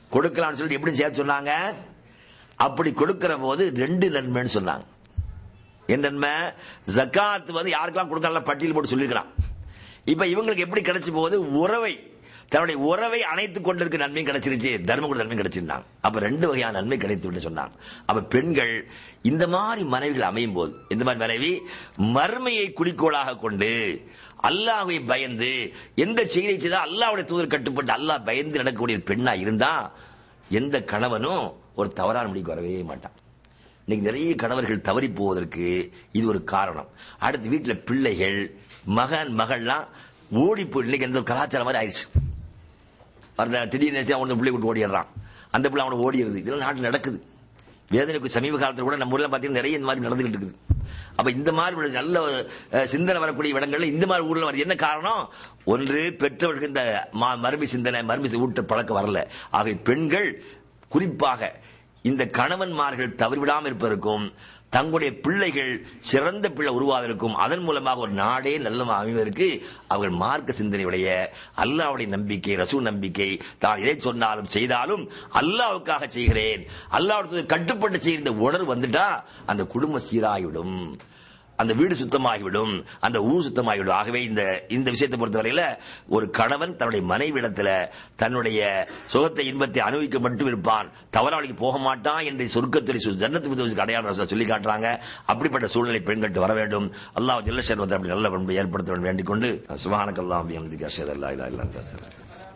கொடுக்கலாம்னு சொல்லிட்டு எப்படி சேர்த்து சொன்னாங்க? அப்படி கொடுக்கிற போது ரெண்டு நன்மைன்னு சொன்னாங்க. என் நன்மை? ஜகாத் வந்து யாருக்கெல்லாம் கொடுக்கலாம் பட்டியல் போட்டு சொல்லிருக்கலாம். இப்ப இவங்களுக்கு எப்படி கிடைச்சு போகுது? உறவை, தன்னுடைய உறவை அணைத்துக் கொண்டிருக்க நன்மையும் கிடைச்சிருச்சு, தர்மம் கூட நன்மையும் கிடைச்சிருந்தாங்க. அப்ப ரெண்டு வகையான நன்மை கிடைத்து சொன்னாங்க. அப்ப பெண்கள் இந்த மாதிரி மனைவிகள் அமையும் போது, இந்த மாதிரி மனைவி மறுமையை குறிக்கோளாக கொண்டு அல்லாஹ்வை பயந்து எந்த செய்தி செய்தா அல்லாஹ்வுடைய தூதர் கட்டுப்பட்டு அல்லாஹ் பயந்து நடக்கக்கூடிய பெண்ணா இருந்தா எந்த கணவனும் ஒரு தவறான முடிக்கு வரவே மாட்டான். இன்னைக்கு நிறைய கணவர்கள் தவறி போவதற்கு இது ஒரு காரணம். அடுத்து வீட்டில் பிள்ளைகள் மகன் மகள்லாம் ஓடி போய் இன்னைக்கு எந்த கலாச்சாரம் மாதிரி ஆயிடுச்சு. அந்த திடீர்னு அவன் பிள்ளை விட்டு ஓடிடுறான், அந்த பிள்ளை அவனை ஓடிடுது. இதெல்லாம் நாட்டில் நடக்குது. வேதனைக்கு சமீப காலத்தில் கூட நம்ம ஊர்ல பாத்தீங்கன்னா நிறைய இந்த மாதிரி நடந்துகிட்டு இருக்குது. அப்ப இந்த மாதிரி நல்ல சிந்தனை வரக்கூடிய இடங்கள்ல இந்த மாதிரி ஊர்ல வருது. என்ன காரணம்? ஒன்று, பெற்றவர்களுக்கு இந்த மறுமை சிந்தனை மறுமை ஊட்ட பழக்கம் வரல. ஆக பெண்கள் குறிப்பாக இந்த கணவன்மார்கள் தவறிவிடாமல் இருப்பதற்கும் தங்களுடைய பிள்ளைகள் சிறந்த பிள்ளை உருவாவதற்கும் அதன் மூலமாக ஒரு நாடே நல்ல அமைவதற்கு அவர்கள் மார்க்க சிந்தனையுடைய அல்லாஹ்வுடைய நம்பிக்கை, ரசூல் நம்பிக்கை, தான் எதை சொன்னாலும் செய்தாலும் அல்லாஹ்வுக்காக செய்கிறேன், அல்லாஹ்வுக்கு கட்டுப்பட்டு செய்கிற உணர்வு வந்துட்டா அந்த குடும்பம் சீராகிவிடும், அந்த வீடு சுத்தமாகிவிடும், அந்த ஊர் சுத்தமாகிவிடும். ஆகவே இந்த இந்த விஷயத்தை பொறுத்தவரையில ஒரு கணவன் தன்னுடைய மனைவிடத்துல தன்னுடைய சுகத்தை இன்பத்தை அனுபவிக்க மட்டும் இருப்பான், தவறாளிக்கு போக மாட்டான் என்ற சொர்க்கத்துறை ஜன்னத்துக்கு அடையாளம் சொல்லி காட்டுறாங்க. அப்படிப்பட்ட சூழ்நிலை பெண்கட்டு வர வேண்டும். அல்லாஹ் ஜல்ல ஷர்வத்தை அப்படி நல்ல பண்பை ஏற்படுத்த வேண்டும் வேண்டிக் கொண்டு சுப்ஹானக்கல்லாஹு வபிஹம்திஹி அஷ்ஹது அல்லா இலாஹா இல்லா அன்த அஸ்தக்ஃபிருக்க